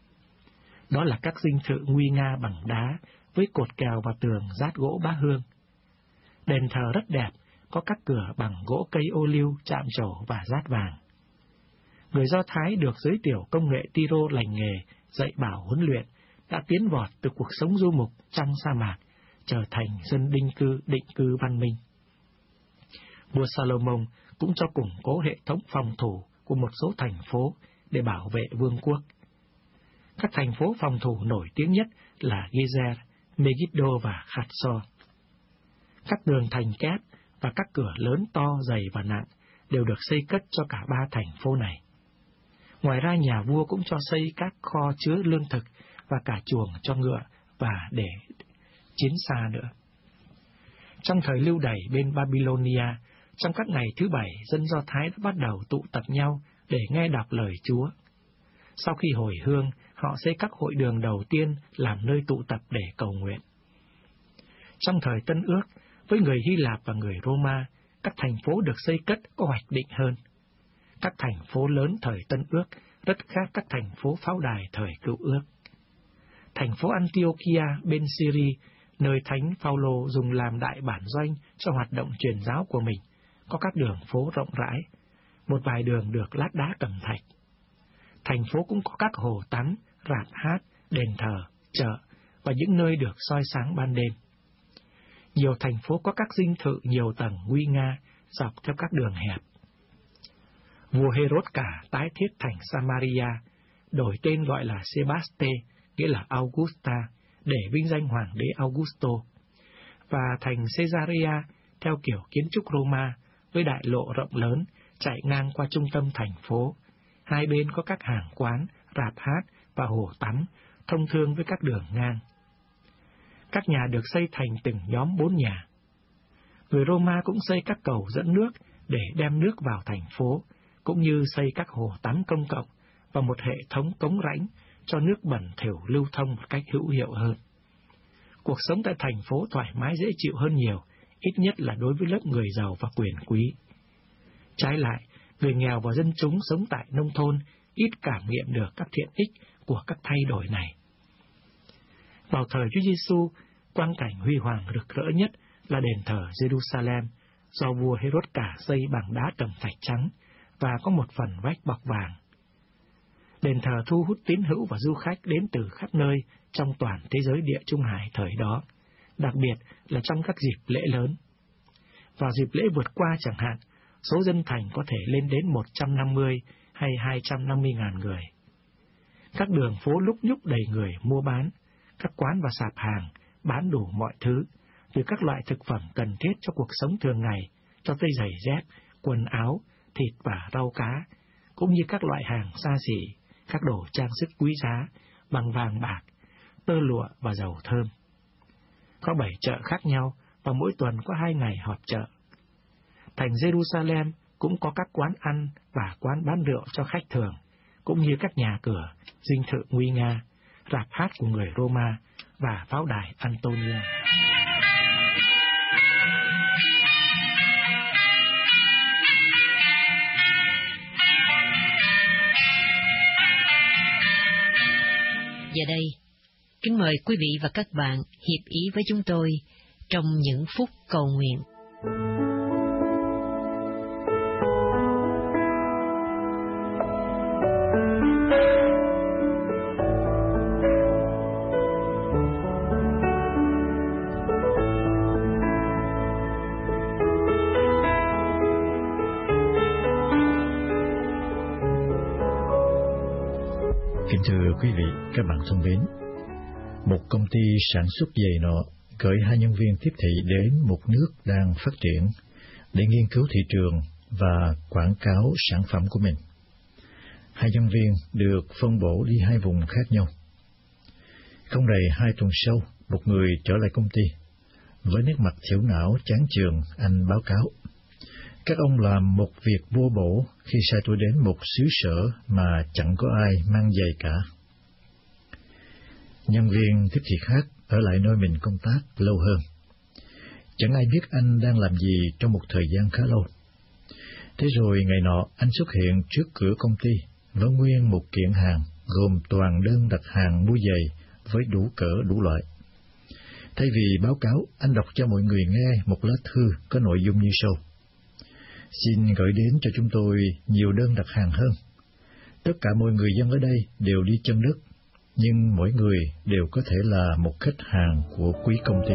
Đó là các dinh thự nguy nga bằng đá, với cột kèo và tường dát gỗ bát hương. Đền thờ rất đẹp, có các cửa bằng gỗ cây ô liu, chạm trổ và dát vàng. Người Do Thái được giới thiệu công nghệ tiro lành nghề, dạy bảo huấn luyện, đã tiến vọt từ cuộc sống du mục trong sa mạc, trở thành dân định cư định cư văn minh. Vua Salomon cũng cho củng cố hệ thống phòng thủ của một số thành phố để bảo vệ vương quốc. Các thành phố phòng thủ nổi tiếng nhất là Gezer, Megiddo và Khatsor. Các tường thành kép và các cửa lớn to, dày và nặng đều được xây cất cho cả ba thành phố này. Ngoài ra, nhà vua cũng cho xây các kho chứa lương thực và cả chuồng cho ngựa và để chiến xa nữa. Trong thời lưu đày bên Babylonia, trong các ngày thứ bảy, dân Do Thái đã bắt đầu tụ tập nhau để nghe đọc lời Chúa. Sau khi hồi hương, họ xây các hội đường đầu tiên làm nơi tụ tập để cầu nguyện. Trong thời Tân Ước, với người Hy Lạp và người Roma, các thành phố được xây cất có hoạch định hơn. Các thành phố lớn thời Tân Ước rất khác các thành phố pháo đài thời Cựu Ước. Thành phố Antiochia bên Syria, nơi Thánh Phaolô dùng làm đại bản doanh cho hoạt động truyền giáo của mình, có các đường phố rộng rãi, một vài đường được lát đá cẩm thạch. Thành phố cũng có các hồ tắm, rạp hát, đền thờ, chợ và những nơi được soi sáng ban đêm. Nhiều thành phố có các dinh thự nhiều tầng nguy nga dọc theo các đường hẹp. Vua Herod cả tái thiết thành Samaria, đổi tên gọi là Sebaste, nghĩa là Augusta, để vinh danh hoàng đế Augusto, và thành Caesarea theo kiểu kiến trúc Roma, với đại lộ rộng lớn chạy ngang qua trung tâm thành phố. Hai bên có các hàng quán, rạp hát và hồ tắm, thông thương với các đường ngang. Các nhà được xây thành từng nhóm bốn nhà. Người Roma cũng xây các cầu dẫn nước để đem nước vào thành phố, cũng như xây các hồ tắm công cộng và một hệ thống cống rãnh cho nước bẩn thỉu lưu thông một cách hữu hiệu hơn. Cuộc sống tại thành phố thoải mái dễ chịu hơn nhiều, ít nhất là đối với lớp người giàu và quyền quý. Trái lại, người nghèo và dân chúng sống tại nông thôn ít cảm nghiệm được các thiện ích của các thay đổi này. Vào thời Chúa Giêsu, quang cảnh huy hoàng rực rỡ nhất là đền thờ Jerusalem, do vua Herod cả xây bằng đá cẩm thạch trắng và có một phần vách bọc vàng. Đền thờ thu hút tín hữu và du khách đến từ khắp nơi trong toàn thế giới Địa Trung Hải thời đó, đặc biệt là trong các dịp lễ lớn. Vào dịp lễ vượt qua chẳng hạn, số dân thành có thể lên đến một trăm năm mươi hay hai trăm năm mươi ngàn người. Các đường phố lúc nhúc đầy người mua bán, các quán và sạp hàng bán đủ mọi thứ, từ các loại thực phẩm cần thiết cho cuộc sống thường ngày, cho tới giày dép, quần áo, thịt và rau cá, cũng như các loại hàng xa xỉ, các đồ trang sức quý giá bằng vàng bạc, tơ lụa và dầu thơm. Có bảy chợ khác nhau và mỗi tuần có hai ngày họp chợ. Thành Jerusalem cũng có các quán ăn và quán bán rượu cho khách thường, cũng như các nhà cửa, dinh thự nguy nga, rạp hát của người Roma và pháo đài Antonia. Giờ đây, Kính mời quý vị và các bạn hiệp ý với chúng tôi trong những phút cầu nguyện. Kính thưa quý vị, các bạn thân mến, một công ty sản xuất giày nọ gửi hai nhân viên tiếp thị đến một nước đang phát triển để nghiên cứu thị trường và quảng cáo sản phẩm của mình. Hai nhân viên được phân bổ đi hai vùng khác nhau. Không đầy hai tuần sau, một người trở lại công ty. Với nét mặt thiểu não chán chường, anh báo cáo: các ông làm một việc vô bổ khi sai tôi đến một xứ sở mà chẳng có ai mang giày cả. Nhân viên tiếp thị khác ở lại nơi mình công tác lâu hơn. Chẳng ai biết anh đang làm gì trong một thời gian khá lâu. Thế rồi ngày nọ anh xuất hiện trước cửa công ty với nguyên một kiện hàng gồm toàn đơn đặt hàng mua giày với đủ cỡ đủ loại. Thay vì báo cáo, anh đọc cho mọi người nghe một lá thư có nội dung như sau: xin gửi đến cho chúng tôi nhiều đơn đặt hàng hơn. Tất cả mọi người dân ở đây đều đi chân đất, nhưng mỗi người đều có thể là một khách hàng của quý công ty.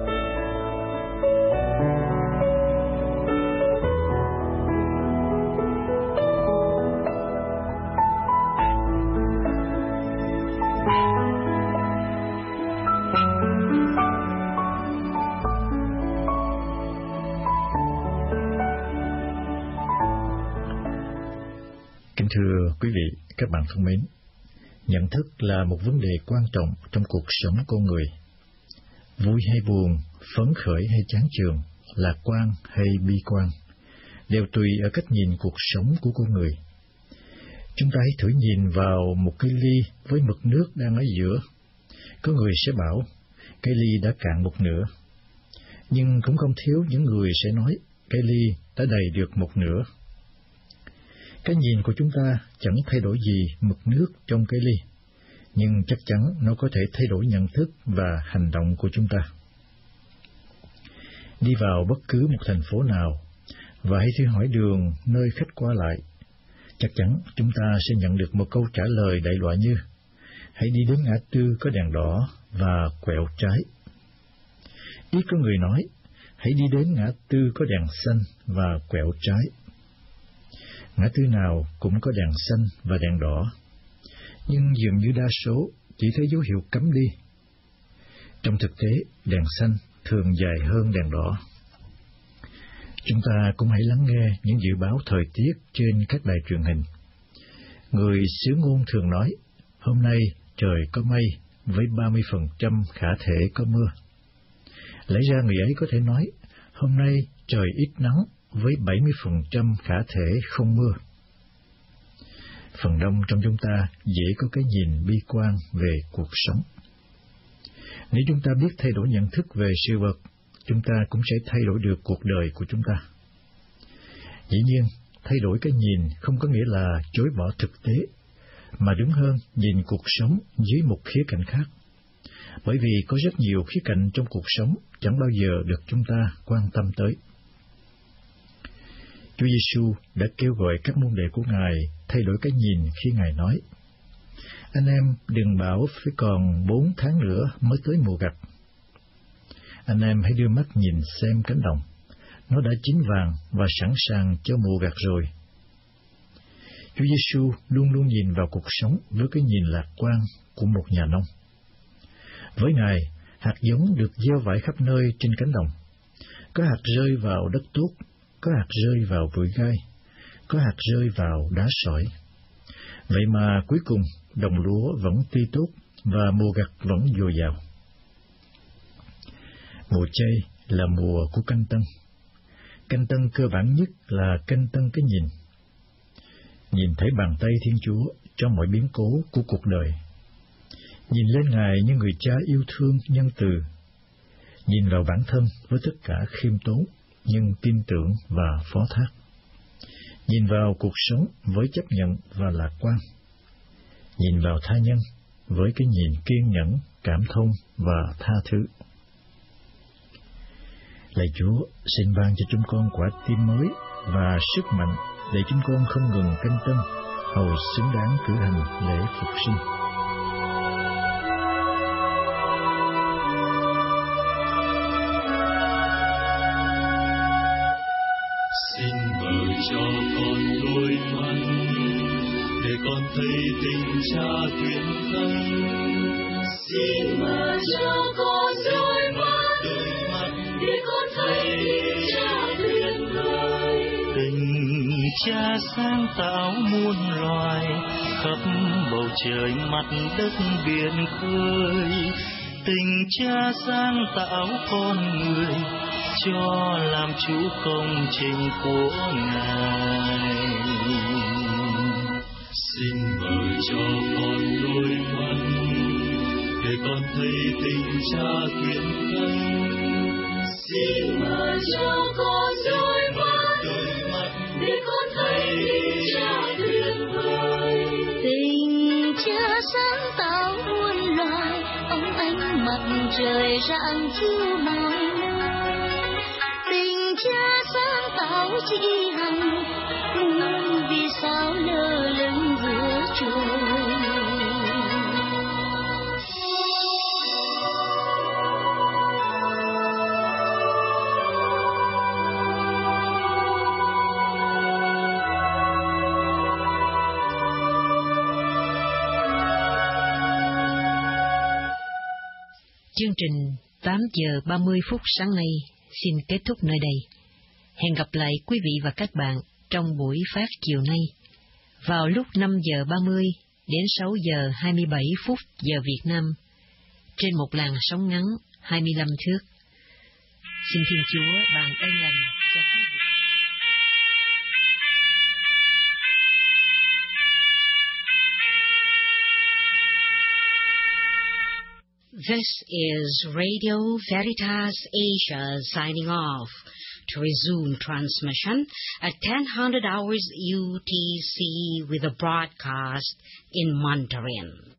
Kính thưa quý vị, các bạn thân mến, nhận thức là một vấn đề quan trọng trong cuộc sống con người. Vui hay buồn, phấn khởi hay chán chường, lạc quan hay bi quan, đều tùy ở cách nhìn cuộc sống của con người. Chúng ta hãy thử nhìn vào một cái ly với mực nước đang ở giữa. Có người sẽ bảo, cái ly đã cạn một nửa. Nhưng cũng không thiếu những người sẽ nói, cái ly đã đầy được một nửa. Cái nhìn của chúng ta chẳng thay đổi gì mực nước trong cái ly, nhưng chắc chắn nó có thể thay đổi nhận thức và hành động của chúng ta. Đi vào bất cứ một thành phố nào, và hãy thử hỏi đường nơi khách qua lại, chắc chắn chúng ta sẽ nhận được một câu trả lời đại loại như: hãy đi đến ngã tư có đèn đỏ và quẹo trái. Ít có người nói, hãy đi đến ngã tư có đèn xanh và quẹo trái. Ngã tư nào cũng có đèn xanh và đèn đỏ, nhưng dường như đa số chỉ thấy dấu hiệu cấm đi. Trong thực tế, đèn xanh thường dài hơn đèn đỏ. Chúng ta cũng hãy lắng nghe những dự báo thời tiết trên các đài truyền hình. Người xứ ngôn thường nói, hôm nay trời có mây với ba mươi phần trăm khả thể có mưa. Lẽ ra người ấy có thể nói, hôm nay trời ít nắng với bảy mươi phần trăm khả thể không mưa. Phần đông trong chúng ta dễ có cái nhìn bi quan về cuộc sống. Nếu chúng ta biết thay đổi nhận thức về sự vật, chúng ta cũng sẽ thay đổi được cuộc đời của chúng ta. Dĩ nhiên, thay đổi cái nhìn không có nghĩa là chối bỏ thực tế, mà đúng hơn nhìn cuộc sống dưới một khía cạnh khác. Bởi vì có rất nhiều khía cạnh trong cuộc sống chẳng bao giờ được chúng ta quan tâm tới. Chúa Giêsu đã kêu gọi các môn đệ của Ngài thay đổi cái nhìn khi Ngài nói: anh em đừng bảo phải còn bốn tháng nữa mới tới mùa gặt. Anh em hãy đưa mắt nhìn xem cánh đồng, nó đã chín vàng và sẵn sàng cho mùa gặt rồi. Chúa Giêsu luôn luôn nhìn vào cuộc sống với cái nhìn lạc quan của một nhà nông. Với Ngài, hạt giống được gieo vãi khắp nơi trên cánh đồng. Có hạt rơi vào đất tốt, có hạt rơi vào bụi gai, có hạt rơi vào đá sỏi. Vậy mà cuối cùng, đồng lúa vẫn tươi tốt và mùa gặt vẫn dồi dào. Mùa chay là mùa của canh tân. Canh tân cơ bản nhất là canh tân cái nhìn. Nhìn thấy bàn tay Thiên Chúa trong mọi biến cố của cuộc đời. Nhìn lên Ngài như người cha yêu thương nhân từ. Nhìn vào bản thân với tất cả khiêm tốn, nhưng tin tưởng và phó thác. Nhìn vào cuộc sống với chấp nhận và lạc quan. Nhìn vào tha nhân với cái nhìn kiên nhẫn cảm thông và tha thứ. Lạy Chúa, xin ban cho chúng con quả tim mới và sức mạnh để chúng con không ngừng canh tâm, hầu xứng đáng cử hành lễ phục sinh. Xin mở cho con đôi mắt để con thấy tình Cha tuyệt thân. Xin mở cho con đôi mắt, đôi mắt để con thấy tình Cha tuyệt vời. Tình Cha sáng tạo muôn loài, khắp bầu trời mặt đất biển khơi. Tình Cha sáng tạo con người, cho làm chủ công trình của Ngài. Xin mở cho con đôi mắt để con thấy tình Cha tuyệt thân. Xin mở cho con đôi mắt, đôi mắt để con thấy tình Cha tuyệt vời. Tình Cha sáng tạo muôn loài, ông ánh mặt trời rạng chiếu mọi nơi. Tình Cha sáng tạo chỉ hằng muôn vì sao lơ lửng giữa trời. Chương trình tám giờ ba mươi phút sáng nay xin kết thúc nơi đây. Hẹn gặp lại quý vị và các bạn trong buổi phát chiều nay vào lúc năm giờ ba mươi đến sáu giờ hai mươi bảy phút giờ Việt Nam trên một làn sóng ngắn hai mươi lăm thước. Xin Thiên Chúa ban ơn lành cho quý vị. This is Radio Veritas Asia signing off. To resume transmission at ten hundred hours U T C with a broadcast in Mandarin.